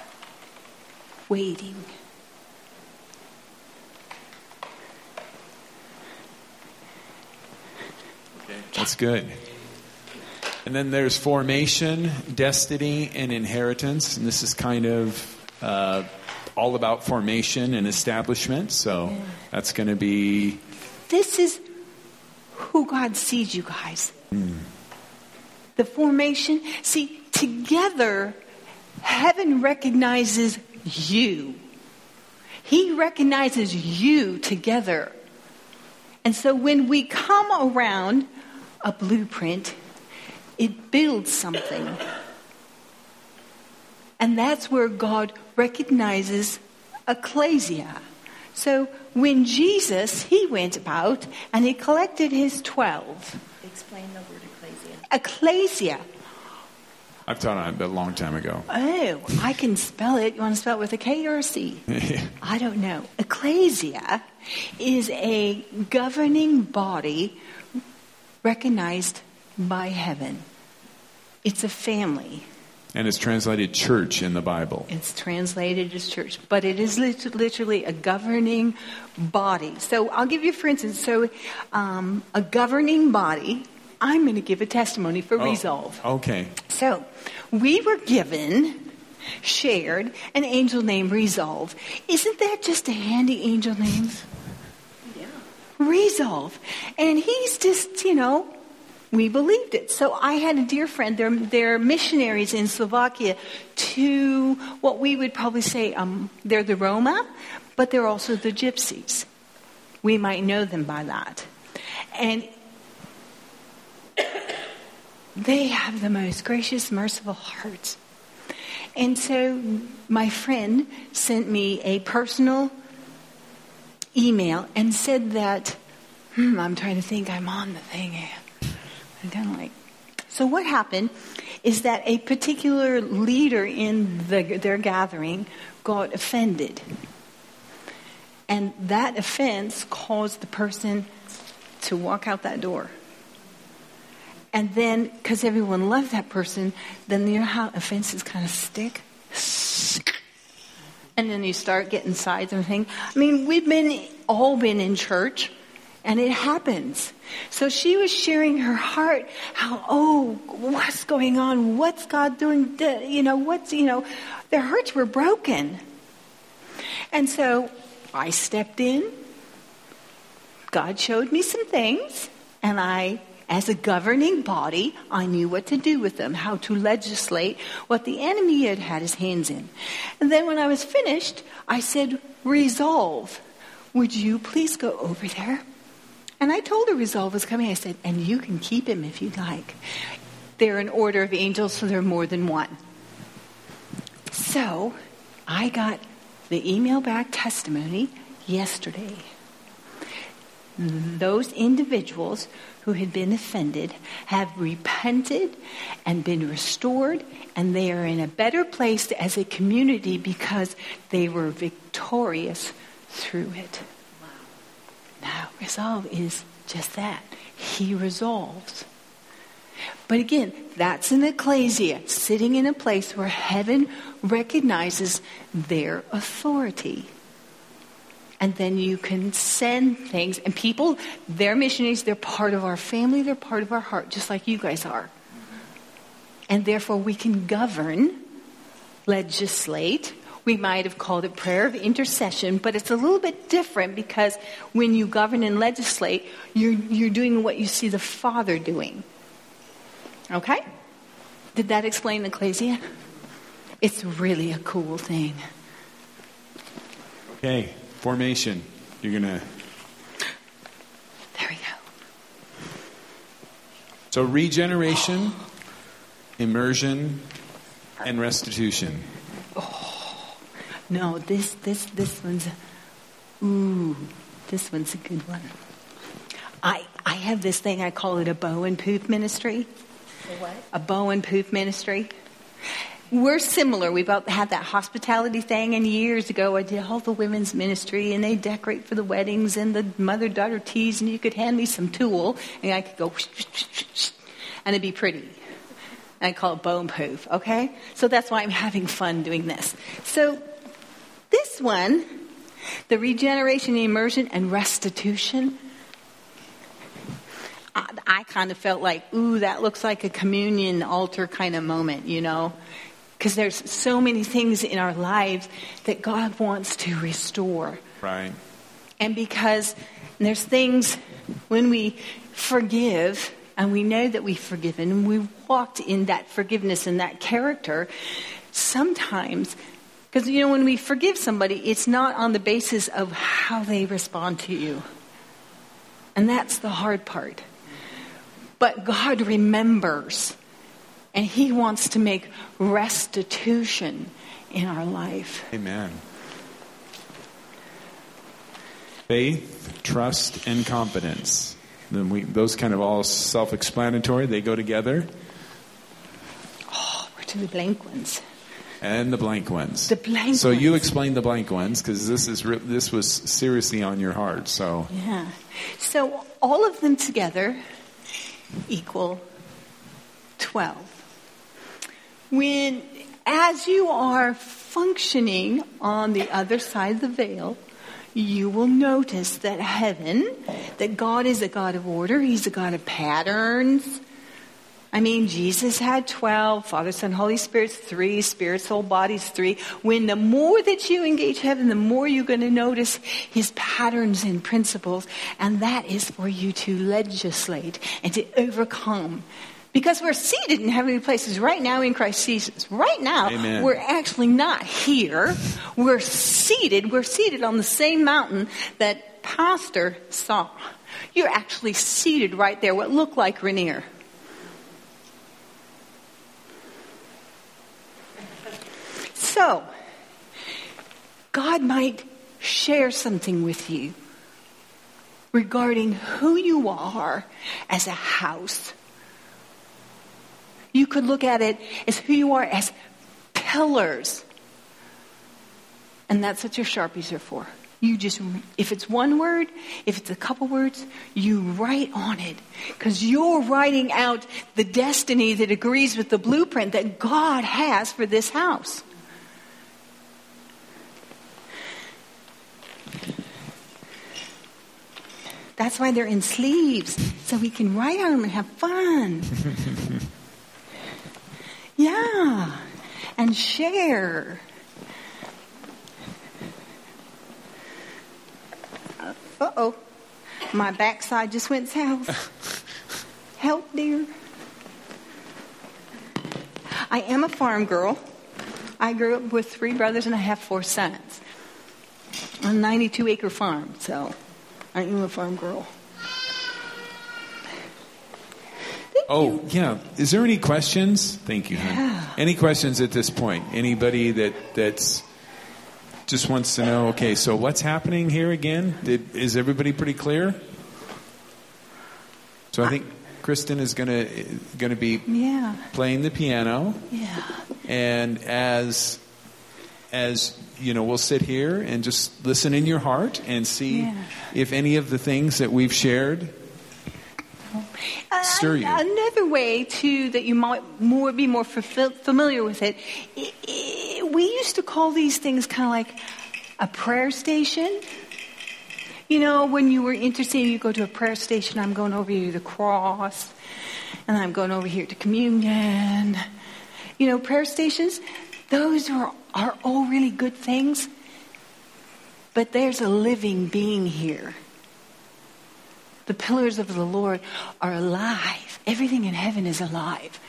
waiting. That's good. And then there's formation, destiny, and inheritance. And this is kind of uh, all about formation and establishment. So yeah. That's going to be... This is who God sees, you guys. Mm. The formation. See, together, heaven recognizes you. He recognizes you together. And so when we come around a blueprint, it builds something. And that's where God recognizes ecclesia. So when Jesus, he went about and he collected his twelve. Explain the word ecclesia. Ecclesia. I've taught on it a long time ago. Oh, I can spell it. You want to spell it with a K or a C? I don't know. Ecclesia is a governing body recognized by heaven. It's a family. And it's translated church in the Bible. It's translated as church, but it is lit- literally a governing body. So I'll give you, for instance, so um, a governing body, I'm going to give a testimony for oh, Resolve. Okay. So we were given, shared, an angel named Resolve. Isn't that just a handy angel name? Yeah. Resolve. And he's just, you know, we believed it. So I had a dear friend, they're, they're missionaries in Slovakia to what we would probably say, um, they're the Roma, but they're also the Gypsies. We might know them by that. And they have the most gracious, merciful hearts. And so my friend sent me a personal email and said that, hmm, I'm trying to think I'm on the thing. I'm kind of like, so what happened is that a particular leader in the, their gathering got offended. And that offense caused the person to walk out that door. And then, because everyone loved that person, then you know how offenses kind of stick? And then you start getting sides and things. I mean, we've been all been in church, and it happens. So she was sharing her heart, how, oh, what's going on? What's God doing? You know, what's, you know, their hearts were broken. And so I stepped in. God showed me some things, and I, as a governing body, I knew what to do with them, how to legislate what the enemy had had his hands in. And then when I was finished, I said, Resolve, would you please go over there? And I told her Resolve was coming. I said, and you can keep him if you'd like. They're an order of angels, so they're more than one. So I got the email back testimony yesterday. Those individuals who had been offended have repented and been restored, and they are in a better place as a community because they were victorious through it. Now, resolve is just that. He resolves. But again, that's an ecclesia, sitting in a place where heaven recognizes their authority. And then you can send things. And people, they're missionaries. They're part of our family. They're part of our heart, just like you guys are. And therefore, we can govern, legislate. We might have called it prayer of intercession, but it's a little bit different because when you govern and legislate, you're, you're doing what you see the Father doing. Okay? Did that explain ecclesia? It's really a cool thing. Okay. Formation. You're going to... There we go. So regeneration, immersion, and restitution. Oh, no, this, this, this one's... A, ooh, this one's a good one. I, I have this thing, I call it a bow and poof ministry. A what? A bow and poof ministry. We're similar. We've had that hospitality thing, and years ago I did all the women's ministry, and they decorate for the weddings and the mother-daughter teas, and you could hand me some tulle, and I could go, and it'd be pretty. And I call it bow and poof, okay? So that's why I'm having fun doing this. So this one, the regeneration, immersion, and restitution, I, I kind of felt like, ooh, that looks like a communion altar kind of moment, you know? Because there's so many things in our lives that God wants to restore. Right. And because there's things when we forgive, and we know that we've forgiven, and we've walked in that forgiveness and that character, sometimes, because, you know, when we forgive somebody, it's not on the basis of how they respond to you. And that's the hard part. But God remembers. And he wants to make restitution in our life. Amen. Faith, trust, and confidence. Then we, those kind of all self-explanatory. They go together. Oh, we're to the blank ones. And the blank ones. The blank so ones. you explain the blank ones because this is re- this was seriously on your heart. So yeah. So all of them together equal twelve. When, as you are functioning on the other side of the veil, you will notice that heaven, that God is a God of order. He's a God of patterns. I mean, Jesus had twelve, Father, Son, Holy Spirit's three, Spirit, soul, body's three. When the more that you engage heaven, the more you're going to notice his patterns and principles. And that is for you to legislate and to overcome. Because we're seated in heavenly places right now in Christ Jesus. Right now, Amen. We're actually not here. We're seated. We're seated on the same mountain that Pastor saw. You're actually seated right there, what looked like Rainier. So, God might share something with you regarding who you are as a house. You could look at it as who you are as pillars. And that's what your Sharpies are for. You just, if it's one word, if it's a couple words, you write on it. Because you're writing out the destiny that agrees with the blueprint that God has for this house. That's why they're in sleeves, so we can write on them and have fun. Yeah, and share. Uh-oh. My backside just went south. Help, dear. I am a farm girl. I grew up with three brothers and I have four sons. On a ninety-two acre farm, so I am a farm girl. Thank Oh, you. yeah. Is there any questions? Thank you, hon. Yeah. Any questions at this point? Anybody that that's just wants to know, okay, so what's happening here again? Did, is everybody pretty clear? So I think Kristen is going to going to be Yeah. playing the piano. Yeah. And as as you know, we'll sit here and just listen in your heart and see Yeah. if any of the things that we've shared stir you. Uh, another way, too, that you might more be more fulfill, familiar with it, I, I, we used to call these things kind of like a prayer station. You know, when you were interested, you go to a prayer station. I'm going over here to the cross, and I'm going over here to communion. You know, prayer stations, those are, are all really good things, but there's a living being here. The pillars of the Lord are alive. Everything in heaven is alive.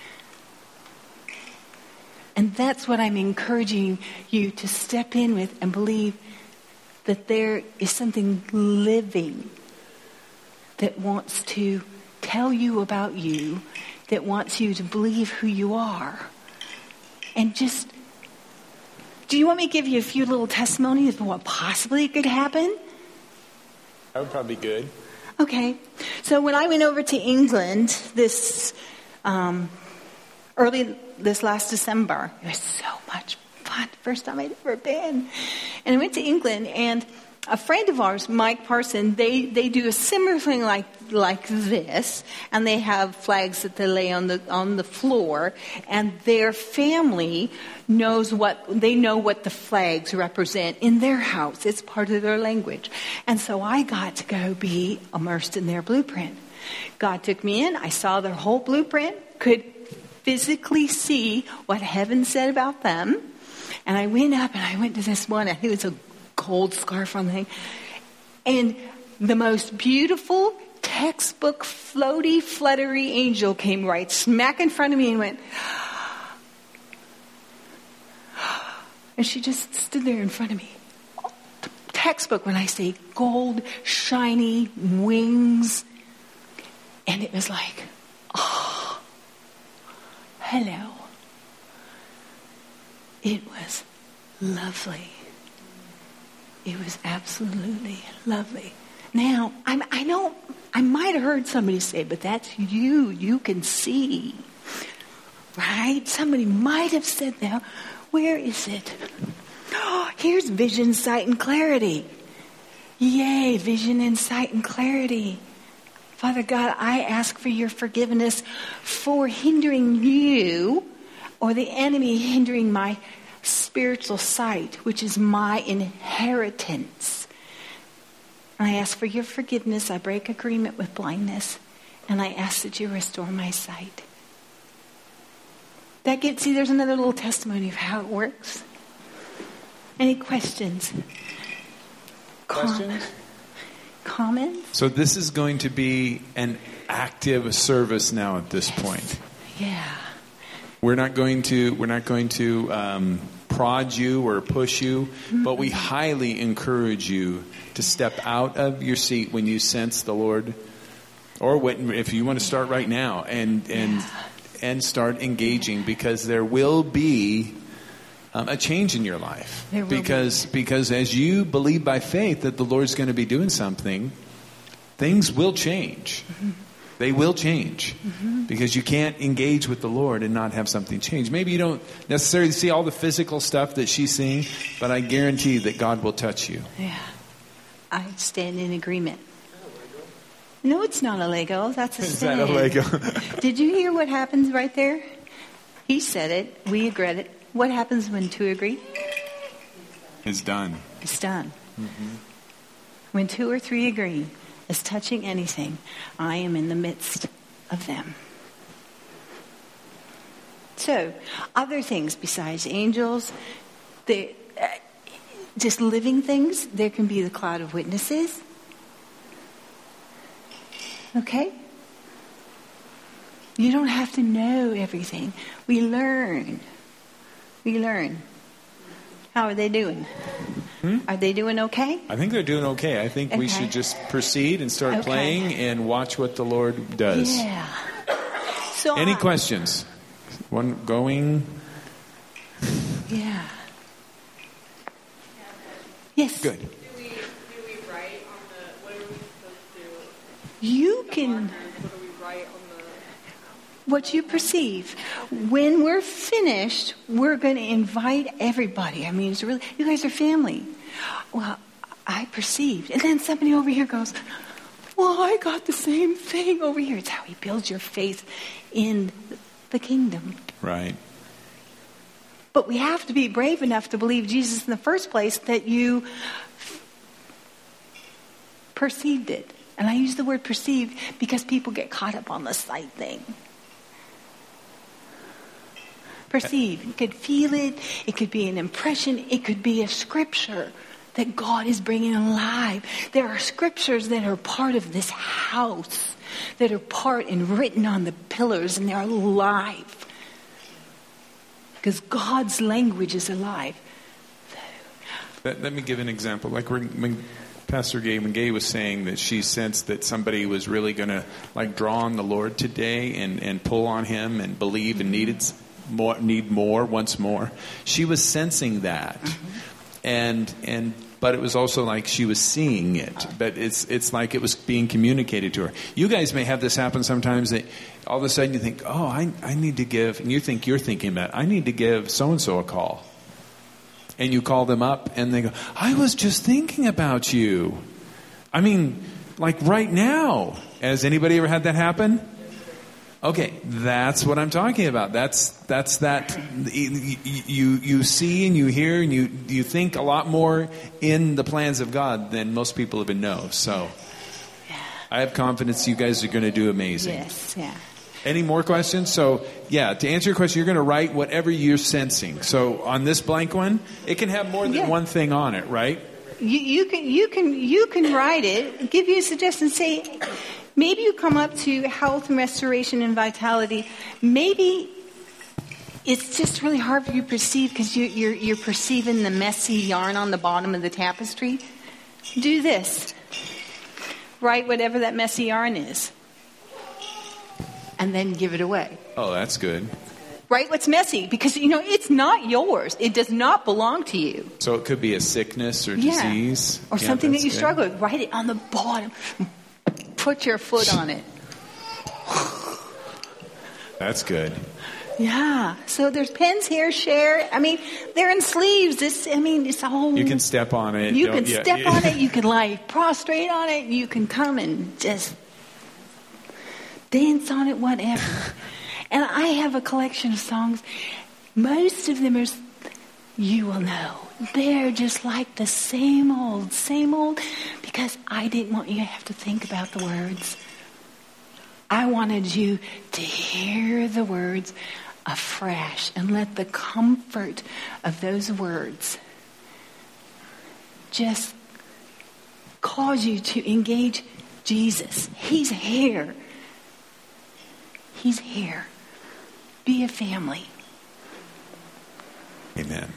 And that's what I'm encouraging you to step in with and believe that there is something living that wants to tell you about you, that wants you to believe who you are. And just, do you want me to give you a few little testimonies of what possibly could happen? That would probably be good. Okay. So when I went over to England this um, early this last December, it was so much fun. First time I'd ever been. And I went to England, and a friend of ours, Mike Parson, they, they do a similar thing like like this, and they have flags that they lay on the on the floor, and their family knows what they know what the flags represent in their house. It's part of their language. And so I got to go be immersed in their blueprint. God took me in, I saw their whole blueprint, could physically see what heaven said about them. And I went up and I went to this one, I think it was a gold scarf on the thing. And the most beautiful textbook floaty, fluttery angel came right smack in front of me and went, and she just stood there in front of me. Textbook, when I say gold, shiny wings. And it was like, oh, hello. It was lovely. It was absolutely lovely. Now, I'm, I know, I might have heard somebody say, but that's you. You can see. Right? Somebody might have said that. Where is it? Oh, here's vision, sight, and clarity. Yay, vision, and sight, and clarity. Father God, I ask for your forgiveness for hindering you or the enemy hindering my spiritual sight, which is my inheritance. And I ask for your forgiveness. I break agreement with blindness, and I ask that you restore my sight. That gets, see, there's another little testimony of how it works. Any questions? Questions? Com- comments? So this is going to be an active service now at this point. Yeah. We're not going to we're not going to um, prod you or push you, mm-hmm. but we highly encourage you to step out of your seat when you sense the Lord, or when, if you want to start right now and and yeah. and start engaging, because there will be um, a change in your life. There will because be. because as you believe by faith that the Lord's going to be doing something, things will change. Mm-hmm. They will change, mm-hmm. because you can't engage with the Lord and not have something change. Maybe you don't necessarily see all the physical stuff that she's seeing, but I guarantee that God will touch you. Yeah. I stand in agreement. No, it's not a Lego. That's a Is stand. that a Lego? Did you hear what happens right there? He said it. We agreed it. What happens when two agree? It's done. It's done. Mm-hmm. When two or three agree, as touching anything, I am in the midst of them. So, other things besides angels, the, uh, just living things, there can be the cloud of witnesses. Okay? You don't have to know everything. We learn. We learn. How are they doing? Hmm? Are they doing okay? I think they're doing okay. I think okay. we should just proceed and start okay. playing and watch what the Lord does. Yeah. So Any uh, questions? One going? Yeah. Yes. Good. Do we, do we write on the, what are we supposed to do? You can... What do we write on the... What you perceive. When we're finished, we're going to invite everybody. I mean, it's really, you guys are family. Well, I perceived. And then somebody over here goes, well, I got the same thing over here. It's how he builds your faith in the kingdom. Right. But we have to be brave enough to believe Jesus in the first place that you perceived it. And I use the word perceived because people get caught up on the sight thing. Perceive. You could feel it. It could be an impression. It could be a scripture that God is bringing alive. There are scriptures that are part of this house, that are part and written on the pillars, and they're alive. Because God's language is alive. Let, let me give an example. Like when Pastor Gay, when Gay was saying that she sensed that somebody was really going to like draw on the Lord today and, and pull on Him and believe and needed more, need more once more. She was sensing that, mm-hmm. and and but it was also like she was seeing it. But it's it's like it was being communicated to her. You guys may have this happen sometimes that all of a sudden you think, oh, I I need to give, and you think you're thinking about, I need to give so and so a call. And you call them up and they go, I was just thinking about you. I mean, like right now. Has anybody ever had that happen? Okay, that's what I'm talking about. That's that's that you you see and you hear and you you think a lot more in the plans of God than most people even know. So I have confidence you guys are going to do amazing. Yes, yeah. Any more questions? So, yeah, to answer your question, you're going to write whatever you're sensing. So, on this blank one, it can have more than yeah. one thing on it, right? You, you can you can you can write it. Give you a suggestion. Say, maybe you come up to health and restoration and vitality. Maybe it's just really hard for you to perceive because you, you're you're perceiving the messy yarn on the bottom of the tapestry. Do this. Write whatever that messy yarn is. And then give it away. Oh, that's good. Write what's messy, because, you know, it's not yours. It does not belong to you. So it could be a sickness or yeah. disease. Or yeah, something that you good. struggle with. Write it on the bottom. Put your foot on it. That's good. Yeah. So there's pens here, share. I mean, they're in sleeves. It's, I mean, it's all... You can step on it. You Don't, can yeah, step yeah. on it. You can lie prostrate on it. You can come and just... dance on it, whatever. And I have a collection of songs. Most of them are, you will know, they're just like the same old, same old, because I didn't want you to have to think about the words. I wanted you to hear the words afresh and let the comfort of those words just cause you to engage Jesus. He's here. He's here. Be a family. Amen.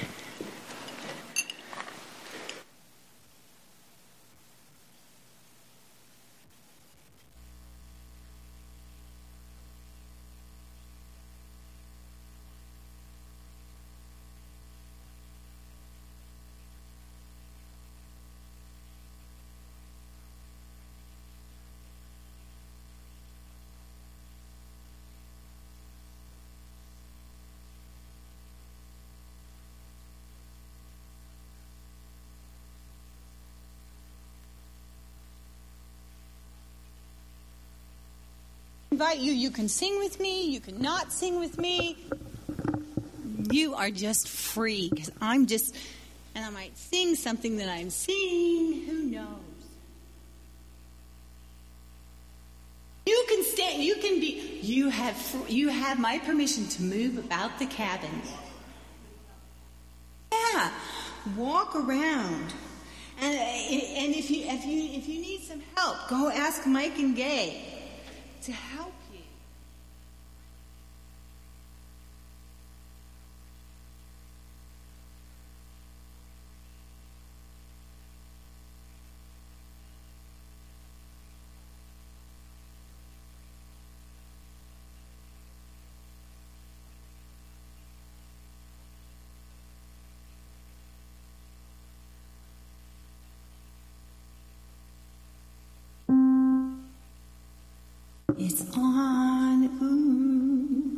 Invite you. You can sing with me. You can not sing with me. You are just free, because I'm just, and I might sing something that I'm seeing. Who knows? You can stay. You can be. You have. You have my permission to move about the cabin. Yeah, walk around. And, and if you if you if you need some help, go ask Mike and Gay to help you. It's on. Ooh.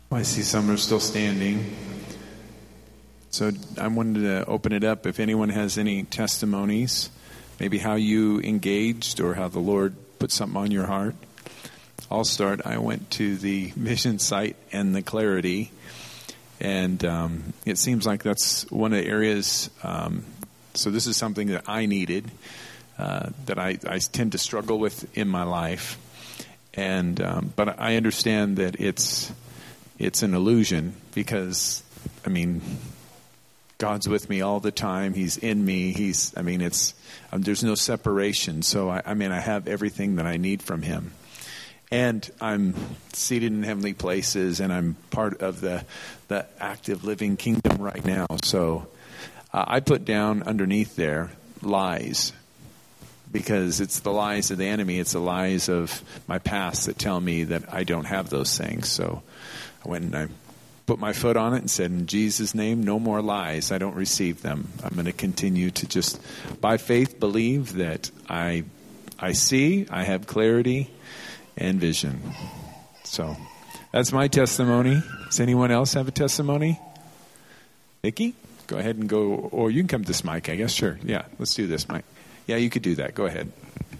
I see some are still standing. So I wanted to open it up. If anyone has any testimonies, maybe how you engaged or how the Lord put something on your heart. I'll start. I went to the Vision Site and the Clarity, and um, it seems like that's one of the areas. Um, so this is something that I needed, uh, that I, I tend to struggle with in my life, and um, but I understand that it's it's an illusion because, I mean, God's with me all the time. He's in me. He's, I mean, it's, um, there's no separation. So, I, I mean, I have everything that I need from Him. And I'm seated in heavenly places, and I'm part of the, the active living kingdom right now. So, uh, I put down underneath there lies, because it's the lies of the enemy. It's the lies of my past that tell me that I don't have those things. So, I went and I put my foot on it and said, in Jesus' name, no more lies. I don't receive them. I'm going to continue to just, by faith, believe that I I see, I have clarity and vision. So that's my testimony. Does anyone else have a testimony? Vicki, go ahead and go, or you can come to this mic, I guess. Sure. Yeah, let's do this, Mike. Yeah, you could do that. Go ahead.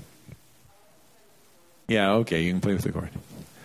Yeah, okay, you can play with the chord.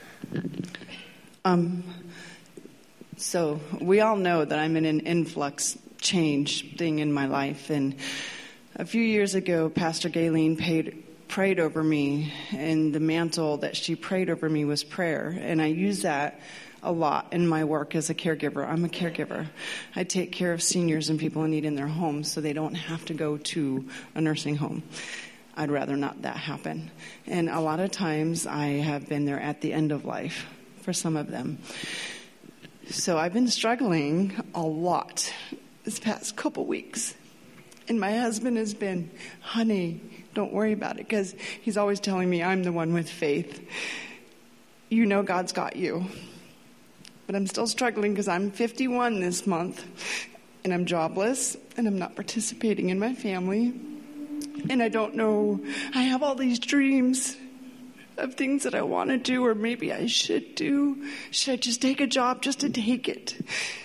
Um... So we all know that I'm in an influx change thing in my life. And a few years ago, Pastor Gayleen paid, prayed over me, and the mantle that she prayed over me was prayer. And I use that a lot in my work as a caregiver. I'm a caregiver. I take care of seniors and people in need in their homes so they don't have to go to a nursing home. I'd rather not that happen. And a lot of times I have been there at the end of life for some of them. So I've been struggling a lot this past couple weeks. And my husband has been, honey, don't worry about it, because he's always telling me I'm the one with faith. You know God's got you. But I'm still struggling because I'm fifty-one this month, and I'm jobless, and I'm not participating in my family. And I don't know, I have all these dreams of things that I want to do, or maybe I should do. Should I just take a job just to take it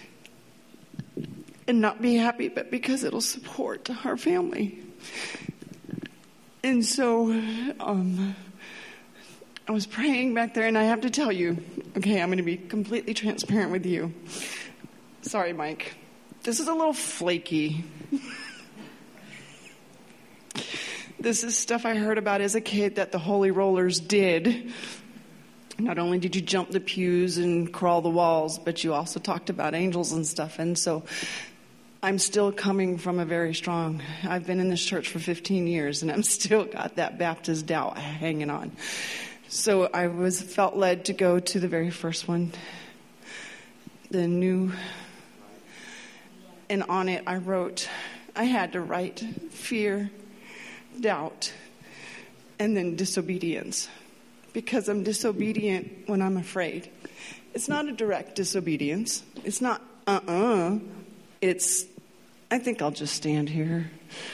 and not be happy, but because it'll support our family? And so um, I was praying back there, and I have to tell you, okay, I'm going to be completely transparent with you. Sorry, Mike. This is a little flaky. This is stuff I heard about as a kid that the Holy Rollers did. Not only did you jump the pews and crawl the walls, but you also talked about angels and stuff. And so I'm still coming from a very strong, I've been in this church for fifteen years, and I'm still got that Baptist doubt hanging on. So I was felt led to go to the very first one, the new, and on it I wrote, I had to write fear, doubt, and then disobedience, because I'm disobedient when I'm afraid. It's not a direct disobedience. It's not uh-uh. It's, I think I'll just stand here.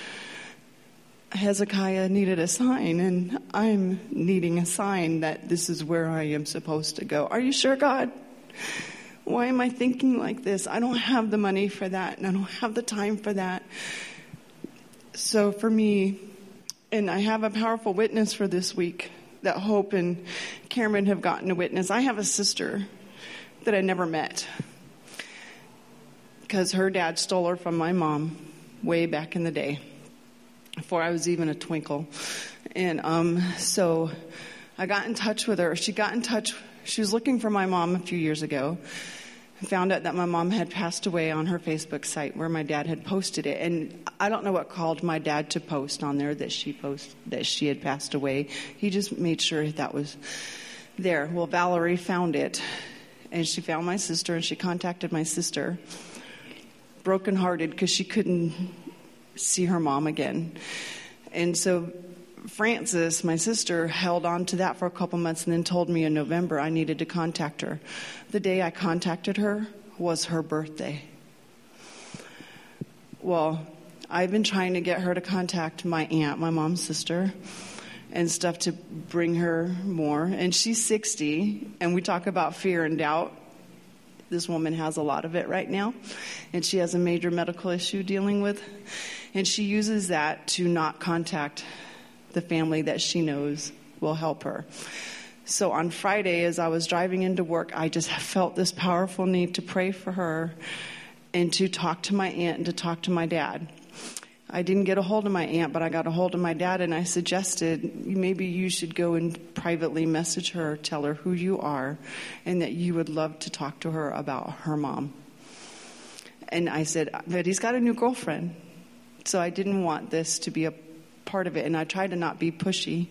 Hezekiah needed a sign, and I'm needing a sign that this is where I am supposed to go. Are you sure, God? Why am I thinking like this? I don't have the money for that, and I don't have the time for that. So for me, and I have a powerful witness for this week that Hope and Cameron have gotten to witness. I have a sister that I never met because her dad stole her from my mom way back in the day, before I was even a twinkle. And um, so I got in touch with her. She got in touch. She was looking for my mom a few years ago. I found out that my mom had passed away on her Facebook site where my dad had posted it. And I don't know what called my dad to post on there that she post that she had passed away. He just made sure that was there. Well, Valerie found it, and she found my sister, and she contacted my sister, brokenhearted because she couldn't see her mom again. And so Frances, my sister, held on to that for a couple months and then told me in November I needed to contact her. The day I contacted her was her birthday. Well, I've been trying to get her to contact my aunt, my mom's sister, and stuff to bring her more. And she's sixty, and we talk about fear and doubt. This woman has a lot of it right now, and she has a major medical issue dealing with, and she uses that to not contact the family that she knows will help her. So on Friday, as I was driving into work, I just felt this powerful need to pray for her and to talk to my aunt and to talk to my dad. I didn't get a hold of my aunt, but I got a hold of my dad, and I suggested maybe you should go and privately message her, tell her who you are, and that you would love to talk to her about her mom. And I said, but he's got a new girlfriend, so I didn't want this to be a part of it, and I tried to not be pushy.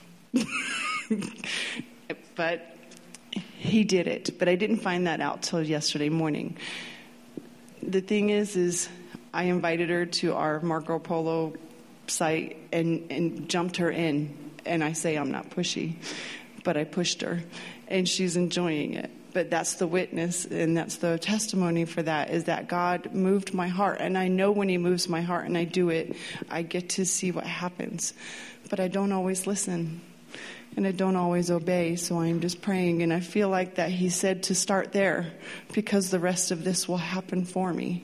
But he did it, but I didn't find that out till yesterday morning. The thing is, is I invited her to our Marco Polo site and, and jumped her in. And I say I'm not pushy, but I pushed her. And she's enjoying it. But that's the witness, and that's the testimony for that, is that God moved my heart. And I know when he moves my heart and I do it, I get to see what happens. But I don't always listen. And I don't always obey, so I'm just praying. And I feel like that he said to start there, because the rest of this will happen for me.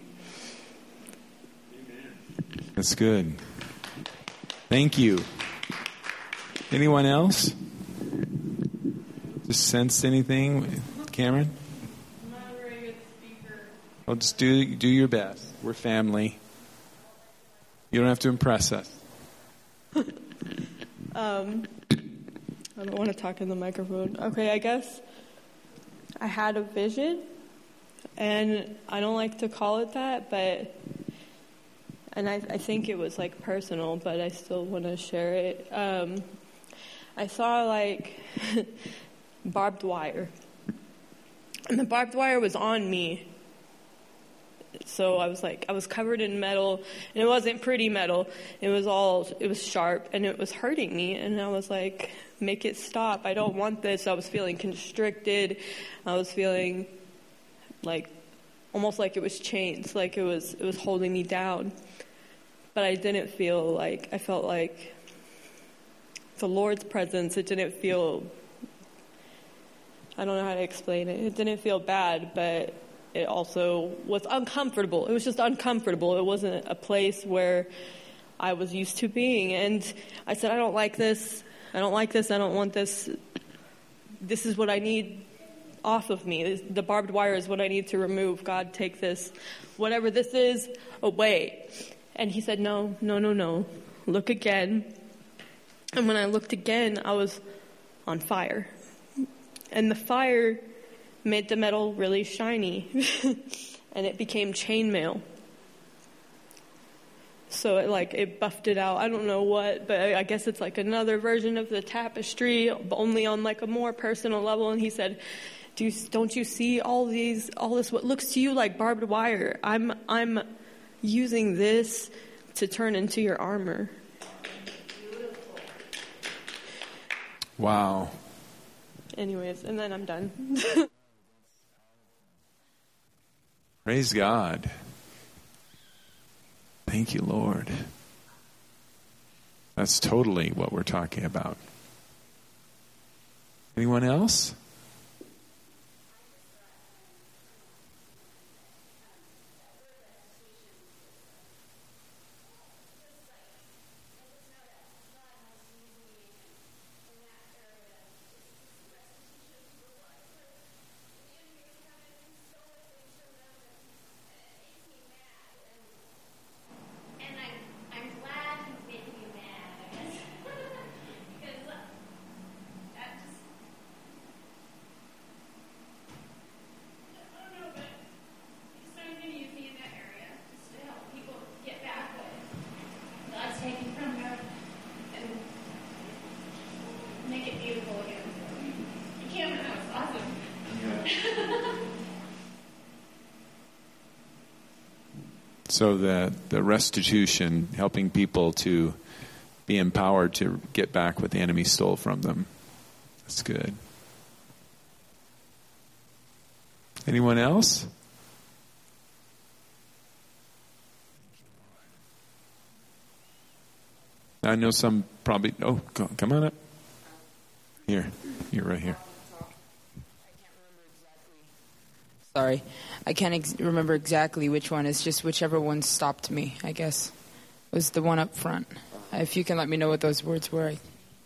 That's good. Thank you. Anyone else? Just sense anything? Cameron? I'm not a very good speaker. Well, just do, do your best. We're family. You don't have to impress us. um, I don't want to talk in the microphone. Okay, I guess I had a vision, and I don't like to call it that, but... And I, I think it was, like, personal, but I still want to share it. Um, I saw, like, barbed wire. And the barbed wire was on me. So I was, like, I was covered in metal. And it wasn't pretty metal. It was all, it was sharp. And it was hurting me. And I was like, make it stop. I don't want this. I was feeling constricted. I was feeling, like, almost like it was chains. Like it was, it was holding me down. But I didn't feel like, I felt like the Lord's presence. It didn't feel, I don't know how to explain it. It didn't feel bad, but it also was uncomfortable. It was just uncomfortable. It wasn't a place where I was used to being. And I said, I don't like this. I don't like this. I don't want this. This is what I need off of me. The barbed wire is what I need to remove. God, take this, whatever this is, away. And he said, no, no, no, no. Look again. And when I looked again, I was on fire. And the fire made the metal really shiny. And it became chainmail. So it like, it buffed it out. I don't know what, but I guess it's like another version of the tapestry, only on like a more personal level. And he said, Do you, don't you see all these, all this, what looks to you like barbed wire? I'm, I'm using this to turn into your armor. Wow. Anyways, and then I'm done. Praise God. Thank you, Lord. That's totally what we're talking about. Anyone else? So the, the restitution, helping people to be empowered to get back what the enemy stole from them. That's good. Anyone else? I know some probably, oh, go, come on up. Here, you're right here. Sorry, I can't ex- remember exactly which one. It's just whichever one stopped me, I guess. It was the one up front. If you can let me know what those words were.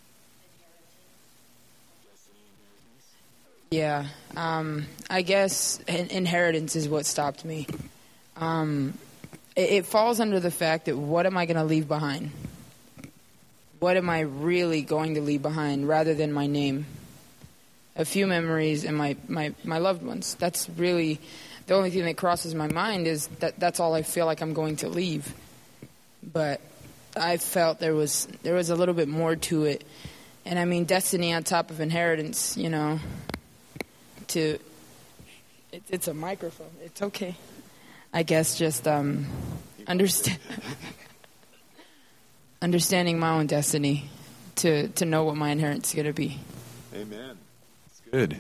Yeah, um, I guess in- inheritance is what stopped me. Um, it, it falls under the fact that what am I going to leave behind? What am I really going to leave behind rather than my name? A few memories and my, my, my loved ones. That's really the only thing that crosses my mind is that that's all I feel like I'm going to leave. But I felt there was there was a little bit more to it. And I mean, destiny on top of inheritance, you know, to, it, it's a microphone. It's okay. I guess just um, understand, understanding my own destiny to, to know what my inheritance is going to be. Amen. Good.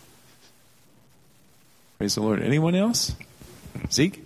Praise the Lord. Anyone else? Zeke?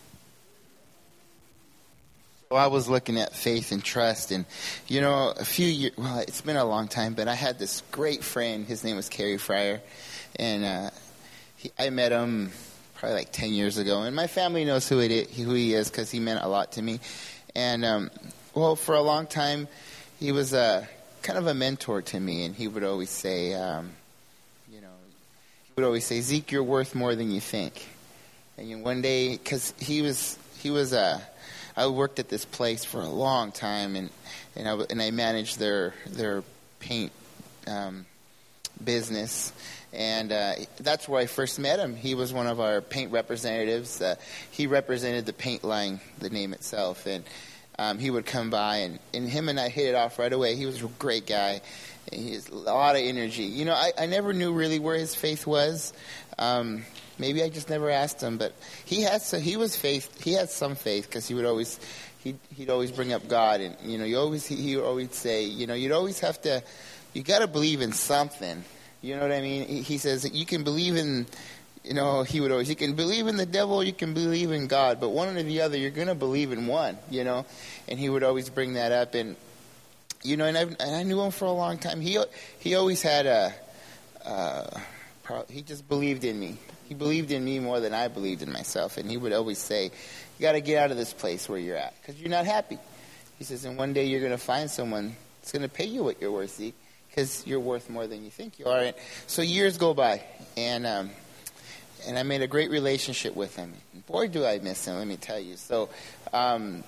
Well, I was looking at faith and trust, and, you know, a few years, well, it's been a long time, but I had this great friend. His name was Kerry Fryer, and uh, he, I met him probably like ten years ago, and my family knows who, it is, who he is because he meant a lot to me. And, um, well, for a long time, he was uh, kind of a mentor to me, and he would always say, um, would always say, Zeke, you're worth more than you think. And you know, one day, because he was, he was, uh, I worked at this place for a long time, and and I and I managed their their paint um, business, and uh, that's where I first met him. He was one of our paint representatives. Uh, he represented the paint line, the name itself, and um, he would come by, and, and him and I hit it off right away. He was a great guy. He has a lot of energy. You know, I, I never knew really where his faith was. Um, maybe I just never asked him, but he had so he was faith. He had some faith because he would always he he'd always bring up God, and you know, you always he, he would always say, you know, you'd always have to, you got to believe in something. You know what I mean? He, he says that you can believe in, you know, he would always you can believe in the devil, you can believe in God, but one or the other, you're going to believe in one. You know, and he would always bring that up. And you know, and, I've, and I knew him for a long time. He he always had a, uh, he just believed in me. He believed in me more than I believed in myself. And he would always say, you got to get out of this place where you're at because you're not happy. He says, and one day you're going to find someone that's going to pay you what you're worth, Zeke, because you're worth more than you think you are. And so years go by, and um, and I made a great relationship with him. And boy, do I miss him, let me tell you. So, um,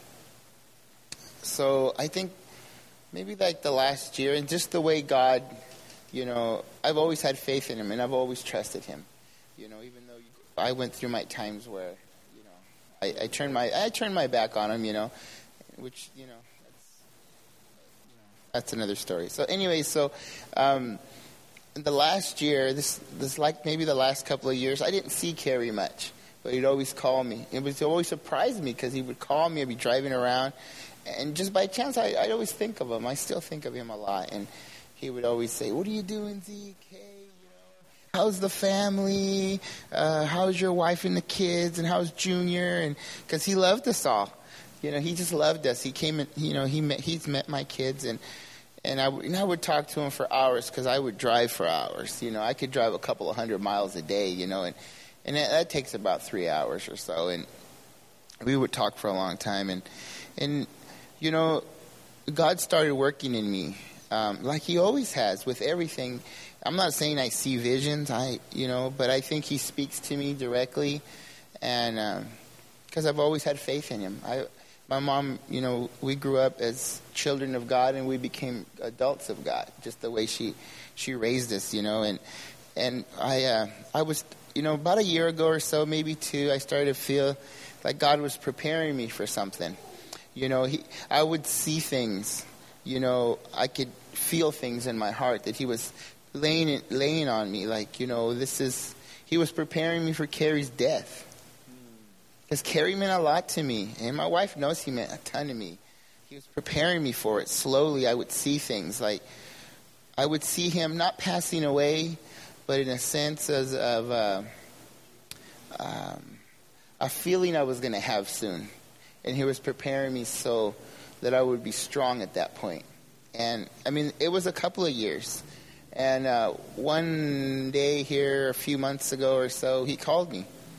so I think, maybe like the last year, and just the way God, you know, I've always had faith in him, and I've always trusted him. You know, even though you, I went through my times where, you know, I, I turned my I turned my back on him, you know, which, you know, that's, you know, that's another story. So anyway, so um, in the last year, this this like maybe the last couple of years, I didn't see Kerry much, but he'd always call me. It was always surprised me because he would call me. I'd be driving around. And just by chance, I, I'd always think of him. I still think of him a lot. And he would always say, what are you doing, Zeke? Hey, you know, how's the family? Uh, how's your wife and the kids? And how's Junior? And because he loved us all. You know, he just loved us. He came and, you know, he met, he's met my kids. And, and, I, and I would talk to him for hours because I would drive for hours. You know, I could drive a couple of hundred miles a day, you know, and, and that, that takes about three hours or so. And we would talk for a long time. And, and, you know, God started working in me, um, like he always has with everything. I'm not saying I see visions, I, you know, but I think he speaks to me directly, and because um, I've always had faith in him. I, my mom, you know, we grew up as children of God, and we became adults of God, just the way she she raised us, you know, and and I uh, I was, you know, about a year ago or so, maybe two, I started to feel like God was preparing me for something. You know, he, I would see things, you know, I could feel things in my heart that he was laying it, laying on me. Like, you know, this is, he was preparing me for Kerry's death. Because Kerry meant a lot to me. And my wife knows he meant a ton to me. He was preparing me for it. Slowly, I would see things. Like, I would see him not passing away, but in a sense of, of uh, um, a feeling I was going to have soon. And he was preparing me so that I would be strong at that point. And, I mean, it was a couple of years. And uh, one day here, a few months ago or so, he called me.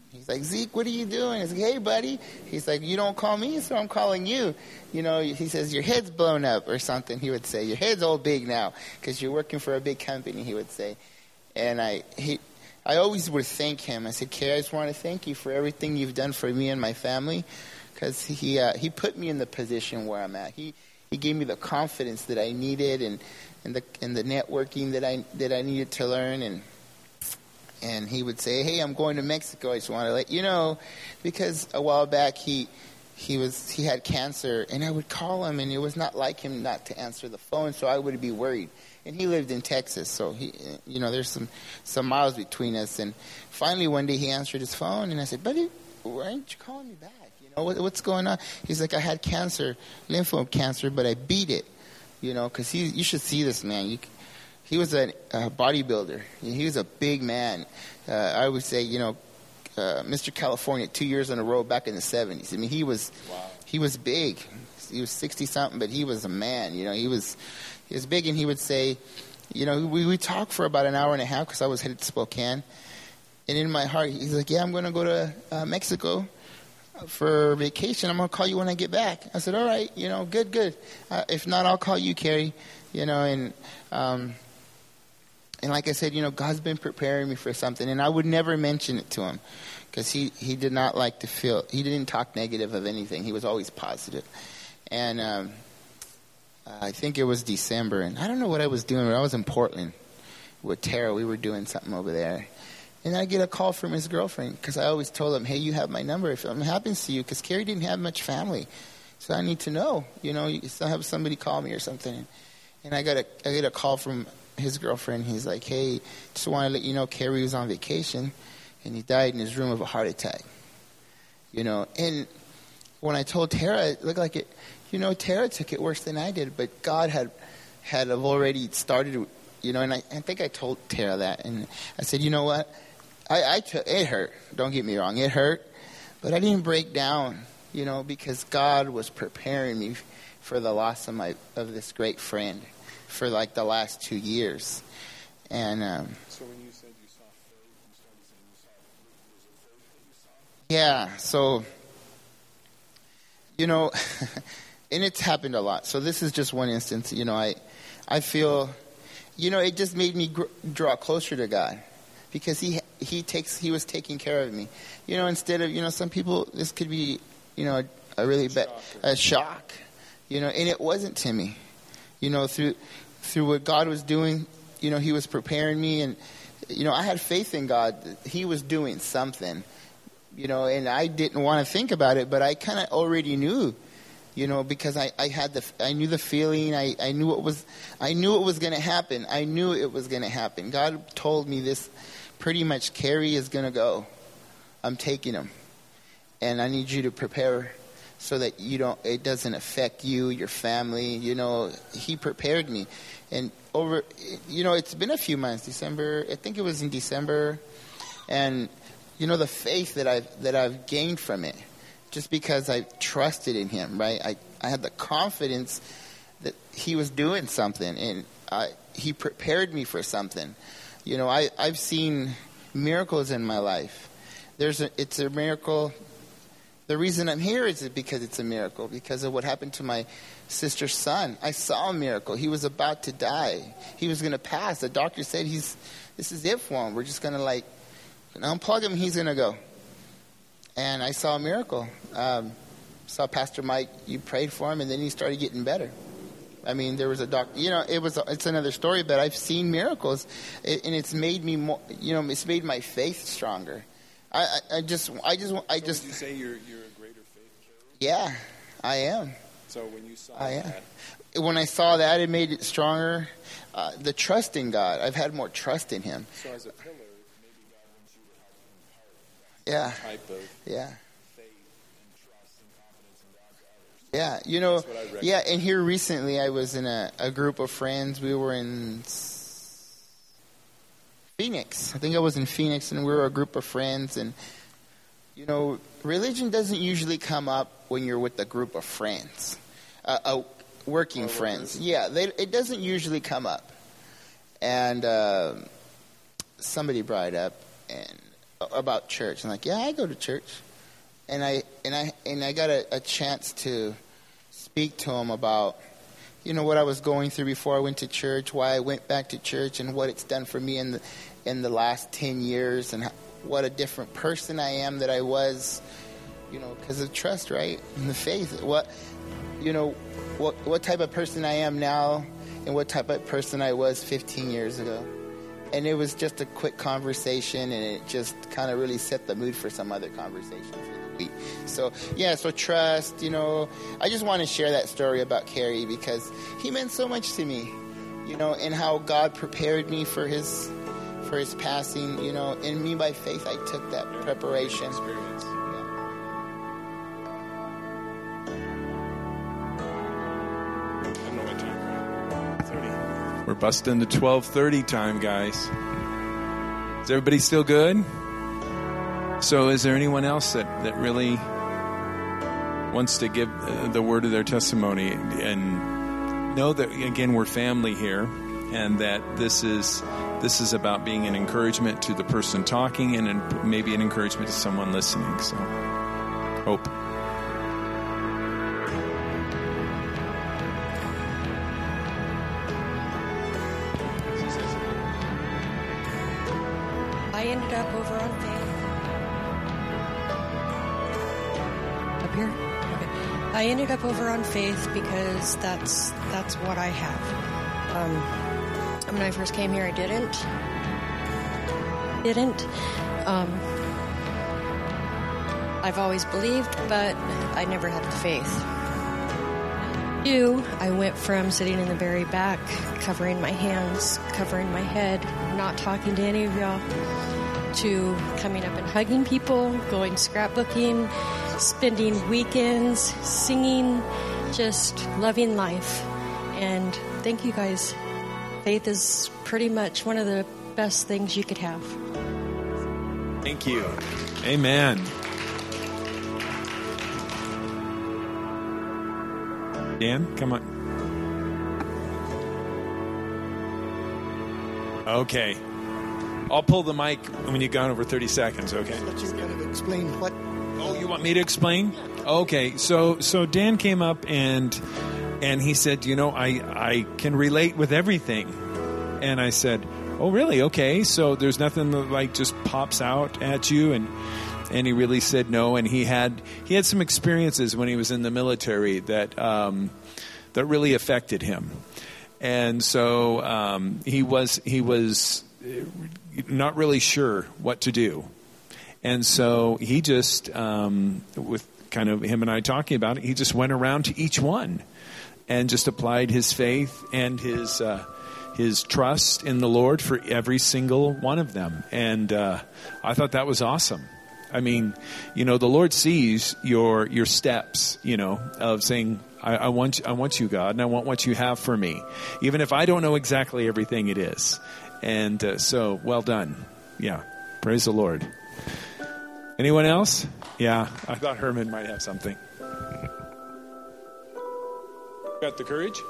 He's like, Zeke, what are you doing? He's like, hey, buddy. He's like, you don't call me, so I'm calling you. You know, he says, your head's blown up or something, he would say. Your head's all big now because you're working for a big company, he would say. And I he, I always would thank him. I said, Carrie, I just want to thank you for everything you've done for me and my family, because he uh, he put me in the position where I'm at. He he gave me the confidence that I needed and, and, the, and the networking that I that I needed to learn. And And he would say, hey, I'm going to Mexico. I just want to let you know, because a while back he he was he had cancer, and I would call him, and it was not like him not to answer the phone, so I would be worried. And he lived in Texas, so he, you know, there's some some miles between us. And finally, one day he answered his phone, and I said, buddy, why aren't you calling me back? You know, what, what's going on? He's like, I had cancer, lymphoma cancer, but I beat it. You know, because he you should see this man. You. He was a, a bodybuilder. He was a big man. Uh, I would say, you know, uh, Mister California two years in a row back in the seventies. I mean, he was wow. he was big. He was sixty something, but he was a man. You know, he was he was big, and he would say, you know, we we talked for about an hour and a half because I was headed to Spokane, and in my heart, he's like, yeah, I'm going to go to uh, Mexico for vacation. I'm going to call you when I get back. I said, all right, you know, good, good. Uh, if not, I'll call you, Carrie. You know, and. Um, And like I said, you know, God's been preparing me for something, and I would never mention it to him because he, he did not like to feel, he didn't talk negative of anything. He was always positive. And um, I think it was December, and I don't know what I was doing, but I was in Portland with Tara. We were doing something over there. And I get a call from his girlfriend because I always told him, hey, you have my number if something happens to you, because Carrie didn't have much family. So I need to know, you know, you still have somebody call me or something. And I got a, I get a call from his girlfriend. He's like, hey, just want to let you know Carrie was on vacation and he died in his room of a heart attack. You know, and when I told Tara, it looked like it, you know, Tara took it worse than I did, but God had had already started, you know, and I, I think I told Tara that, and I said, you know what, I, I took, it hurt, don't get me wrong, it hurt, but I didn't break down, you know, because God was preparing me for the loss of my, of this great friend for like the last two years. And um, so when you said you saw faith, you started saying you saw, was it faith that you saw? Yeah, so, you know, and it's happened a lot. So this is just one instance. You know, I, I feel, you know, it just made me gr- draw closer to God, because he he takes he was taking care of me. You know, instead of, you know, some people, this could be, you know, a, a really bad a shock. You know, and it wasn't to me. You know, through through what God was doing, you know, he was preparing me, and, you know, I had faith in God. He was doing something, you know, and I didn't want to think about it, but I kind of already knew, you know, because I, I had the, I knew the feeling, I, I knew it was, I knew it was going to happen. I knew it was going to happen. God told me this pretty much, Carrie is going to go. I'm taking him, and I need you to prepare so that you don't, it doesn't affect you, your family. You know, he prepared me. And over, you know, it's been a few months, December, I think it was in December. And, you know, the faith that I've, that I've gained from it, just because I trusted in him, right? I, I had the confidence that he was doing something, and I, he prepared me for something. You know, I, I've seen miracles in my life. There's a, it's a miracle. The reason I'm here is because it's a miracle, because of what happened to my sister's son. I saw a miracle. He was about to die. He was going to pass. The doctor said, he's, this is it for him. We're just going to like unplug him. He's going to go. And I saw a miracle. Um, saw Pastor Mike. You prayed for him, and then he started getting better. I mean, there was a doctor. You know, it was. It's another story, but I've seen miracles, and it's made me more. You know, it's made my faith stronger. I, I, I just, I just, I so just. Would you say you're you're a greater faith carrier? Yeah, I am. So when you saw I that, am. When I saw that, it made it stronger. Uh, the trust in God, I've had more trust in Him. So as a pillar, maybe God wants you to help impart that Yeah. type of Yeah. faith and trust and confidence in God to others. Yeah, you know, That's what I reckon. yeah, and here recently I was in a, a group of friends. We were in Phoenix. I think I was in Phoenix, and we were a group of friends. And, you know, religion doesn't usually come up when you're with a group of friends, uh, uh, working or friends. Workers. Yeah, they, it doesn't usually come up. And uh, somebody brought it up, and about church. I'm like, yeah, I go to church. And I and I and I got a, a chance to speak to him about, you know, what I was going through before I went to church, why I went back to church, and what it's done for me in the in the last ten years, and how, what a different person I am that I was, you know, because of trust, right, and the faith. What, you know, what what type of person I am now, and what type of person I was fifteen years ago. And it was just a quick conversation, and it just kind of really set the mood for some other conversations. So, yeah, so trust, you know, I just want to share that story about Kerry because he meant so much to me, you know, and how God prepared me for his for his passing, you know, and me by faith, I took that preparation. We're busting the twelve thirty time, guys. Is everybody still good? So is there anyone else that, that really wants to give the word of their testimony and know that, again, we're family here and that this is this is about being an encouragement to the person talking and maybe an encouragement to someone listening. So, hope. I ended up over on Faith. Up here? Okay. I ended up over on Faith because that's that's what I have. Um, when I first came here, I didn't. Didn't. Um, I've always believed, but I never had the faith. You, I went from sitting in the very back, covering my hands, covering my head, not talking to any of y'all, to coming up and hugging people, going scrapbooking, spending weekends, singing, just loving life. And thank you guys. Faith is pretty much one of the best things you could have. Thank you. Amen. Dan, come on. Okay. I'll pull the mic when you've gone over thirty seconds, okay? Let you kind of explain what... Oh, you want me to explain? Okay, so so Dan came up and and he said, you know, I, I can relate with everything. And I said, oh, really? Okay, so there's nothing that, like, just pops out at you? And and he really said no. And he had he had some experiences when he was in the military that um, that really affected him. And so um, he was he was not really sure what to do. And so he just, um, with kind of him and I talking about it, he just went around to each one and just applied his faith and his uh, his trust in the Lord for every single one of them. And uh, I thought that was awesome. I mean, you know, the Lord sees your your steps, you know, of saying, I, I want I want you, God, and I want what you have for me, even if I don't know exactly everything it is. And uh, so, well done. Yeah, praise the Lord. Anyone else? Yeah, I thought Herman might have something. Got the courage?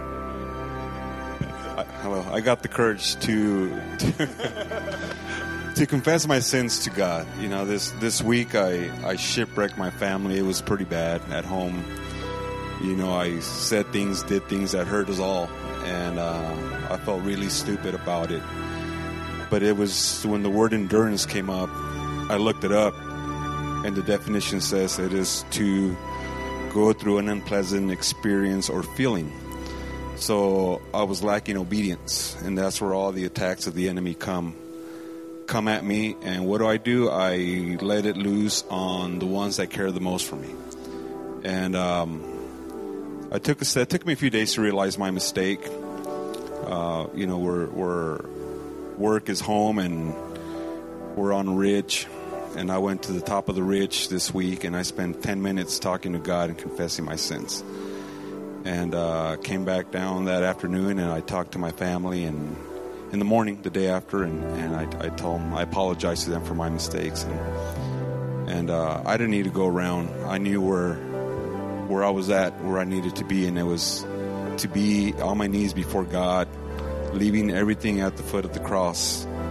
I, hello, I got the courage to to, to confess my sins to God. You know, this this week I, I shipwrecked my family. It was pretty bad at home. You know, I said things, did things that hurt us all, and uh, I felt really stupid about it. But it was when the word endurance came up, I looked it up, and the definition says it is to go through an unpleasant experience or feeling. So I was lacking obedience, and that's where all the attacks of the enemy come come at me. And what do I do? I let it loose on the ones that care the most for me. And um, I took a step. It took me a few days to realize my mistake. Uh, you know, we're, we're work is home, and we're on a ridge. And I went to the top of the ridge this week, and I spent ten minutes talking to God and confessing my sins. And uh, came back down that afternoon, and I talked to my family, and in the morning, the day after, and, and I, I told them, I apologized to them for my mistakes. And, and uh, I didn't need to go around. I knew where where I was at, where I needed to be, and it was to be on my knees before God, leaving everything at the foot of the cross,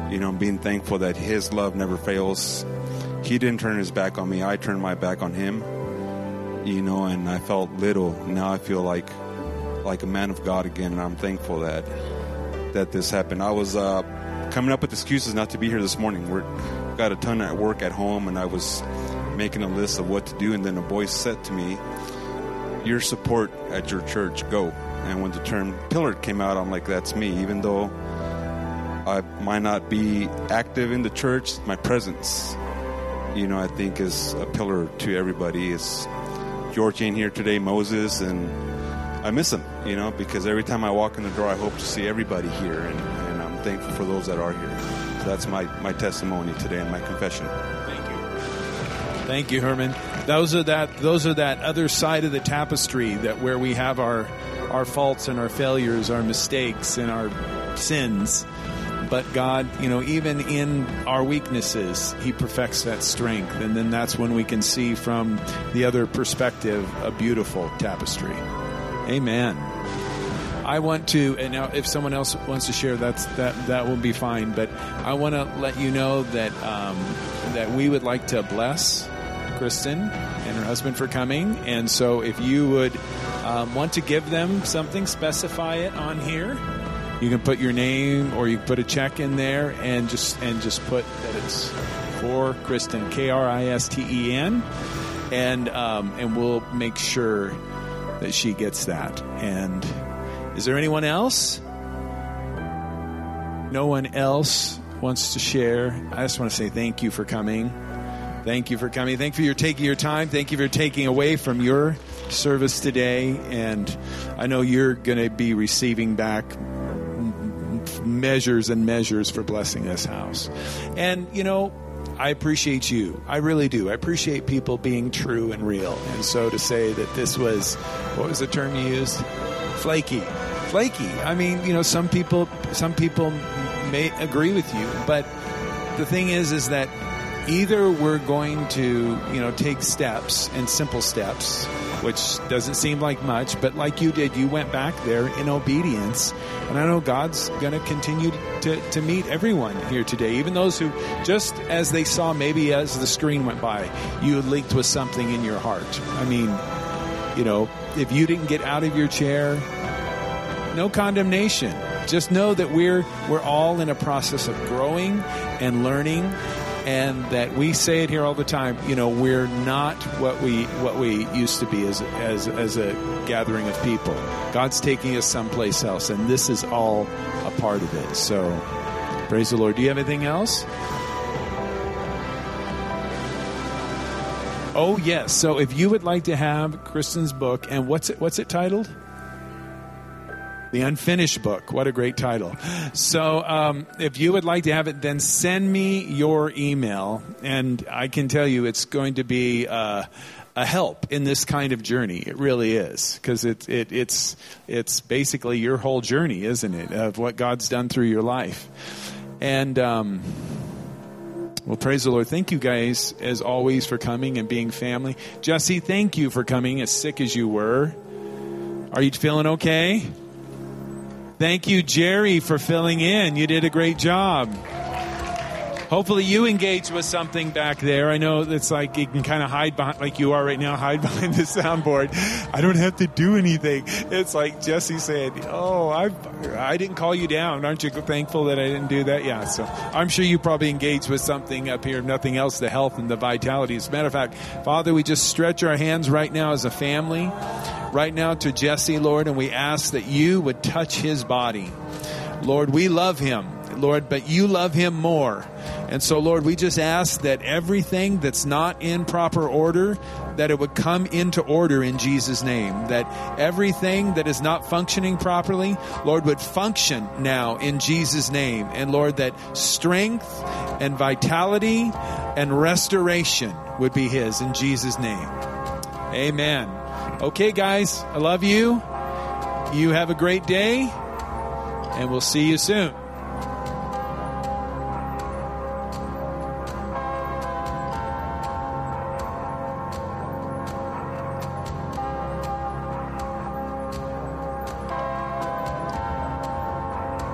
You know, being thankful that His love never fails. He didn't turn His back on me. I turned my back on Him. You know, and I felt little. Now I feel like like a man of God again, and I'm thankful that that this happened. I was uh, coming up with excuses not to be here this morning. We're got a ton at work at home, and I was making a list of what to do, and then a voice said to me, "Your support at your church, go." And when the term pillar came out, I'm like, that's me. Even though I might not be active in the church, my presence, you know, I think is a pillar to everybody. It's George ain't here today, Moses, and I miss him, you know, because every time I walk in the door, I hope to see everybody here, and, and I'm thankful for those that are here. So that's my, my testimony today and my confession. Thank you. Thank you, Herman. Those are that those are that other side of the tapestry, that where we have our our faults and our failures, our mistakes and our sins. But God, you know, even in our weaknesses, He perfects that strength. And then that's when we can see from the other perspective a beautiful tapestry. Amen. I want to, and now if someone else wants to share, that's that that will be fine. But I want to let you know that um, that we would like to bless Kristen and her husband for coming. And so if you would um, want to give them something, specify it on here. You can put your name, or you can put a check in there, and just and just put that it's for Kristen, K R I S T E N, and um, and we'll make sure that she gets that. And is there anyone else? No one else wants to share? I just want to say thank you for coming. Thank you for coming. Thank you for your taking your time. Thank you for taking away from your service today. And I know you're going to be receiving back measures and measures for blessing this house. And, you know, I appreciate you. I really do. I appreciate people being true and real. And so to say that this was, what was the term you used? Flaky. Flaky. I mean, you know, some people, some people may agree with you, but the thing is, is that either we're going to, you know, take steps and simple steps, which doesn't seem like much, but like you did, you went back there in obedience. And I know God's going to continue to, to meet everyone here today, even those who, just as they saw maybe as the screen went by, you linked with something in your heart. I mean, you know, if you didn't get out of your chair, no condemnation. Just know that we're we're all in a process of growing and learning. And that we say it here all the time, you know, we're not what we what we used to be as as as a gathering of people. God's taking us someplace else, and this is all a part of it. So, praise the Lord. Do you have anything else? Oh yes. So, if you would like to have Kristen's book, and what's it what's it titled? The Unfinished Book. What a great title. So um, if you would like to have it, then send me your email. And I can tell you it's going to be uh, a help in this kind of journey. It really is. Because it, it, it's, it's basically your whole journey, isn't it, of what God's done through your life. And, um, well, praise the Lord. Thank you guys, as always, for coming and being family. Jesse, thank you for coming, as sick as you were. Are you feeling okay? Thank you, Jerry, for filling in. You did a great job. Hopefully you engage with something back there. I know it's like you can kind of hide behind, like you are right now, hide behind the soundboard. I don't have to do anything. It's like Jesse said, oh, I I didn't call you down. Aren't you thankful that I didn't do that? Yeah, so I'm sure you probably engaged with something up here, if nothing else, the health and the vitality. As a matter of fact, Father, we just stretch our hands right now as a family, right now to Jesse, Lord, and we ask that you would touch his body. Lord, we love him, Lord, but you love him more. And so, Lord, we just ask that everything that's not in proper order, that it would come into order in Jesus' name. That everything that is not functioning properly, Lord, would function now in Jesus' name. And, Lord, that strength and vitality and restoration would be his in Jesus' name. Amen. Okay, guys, I love you. You have a great day, and we'll see you soon.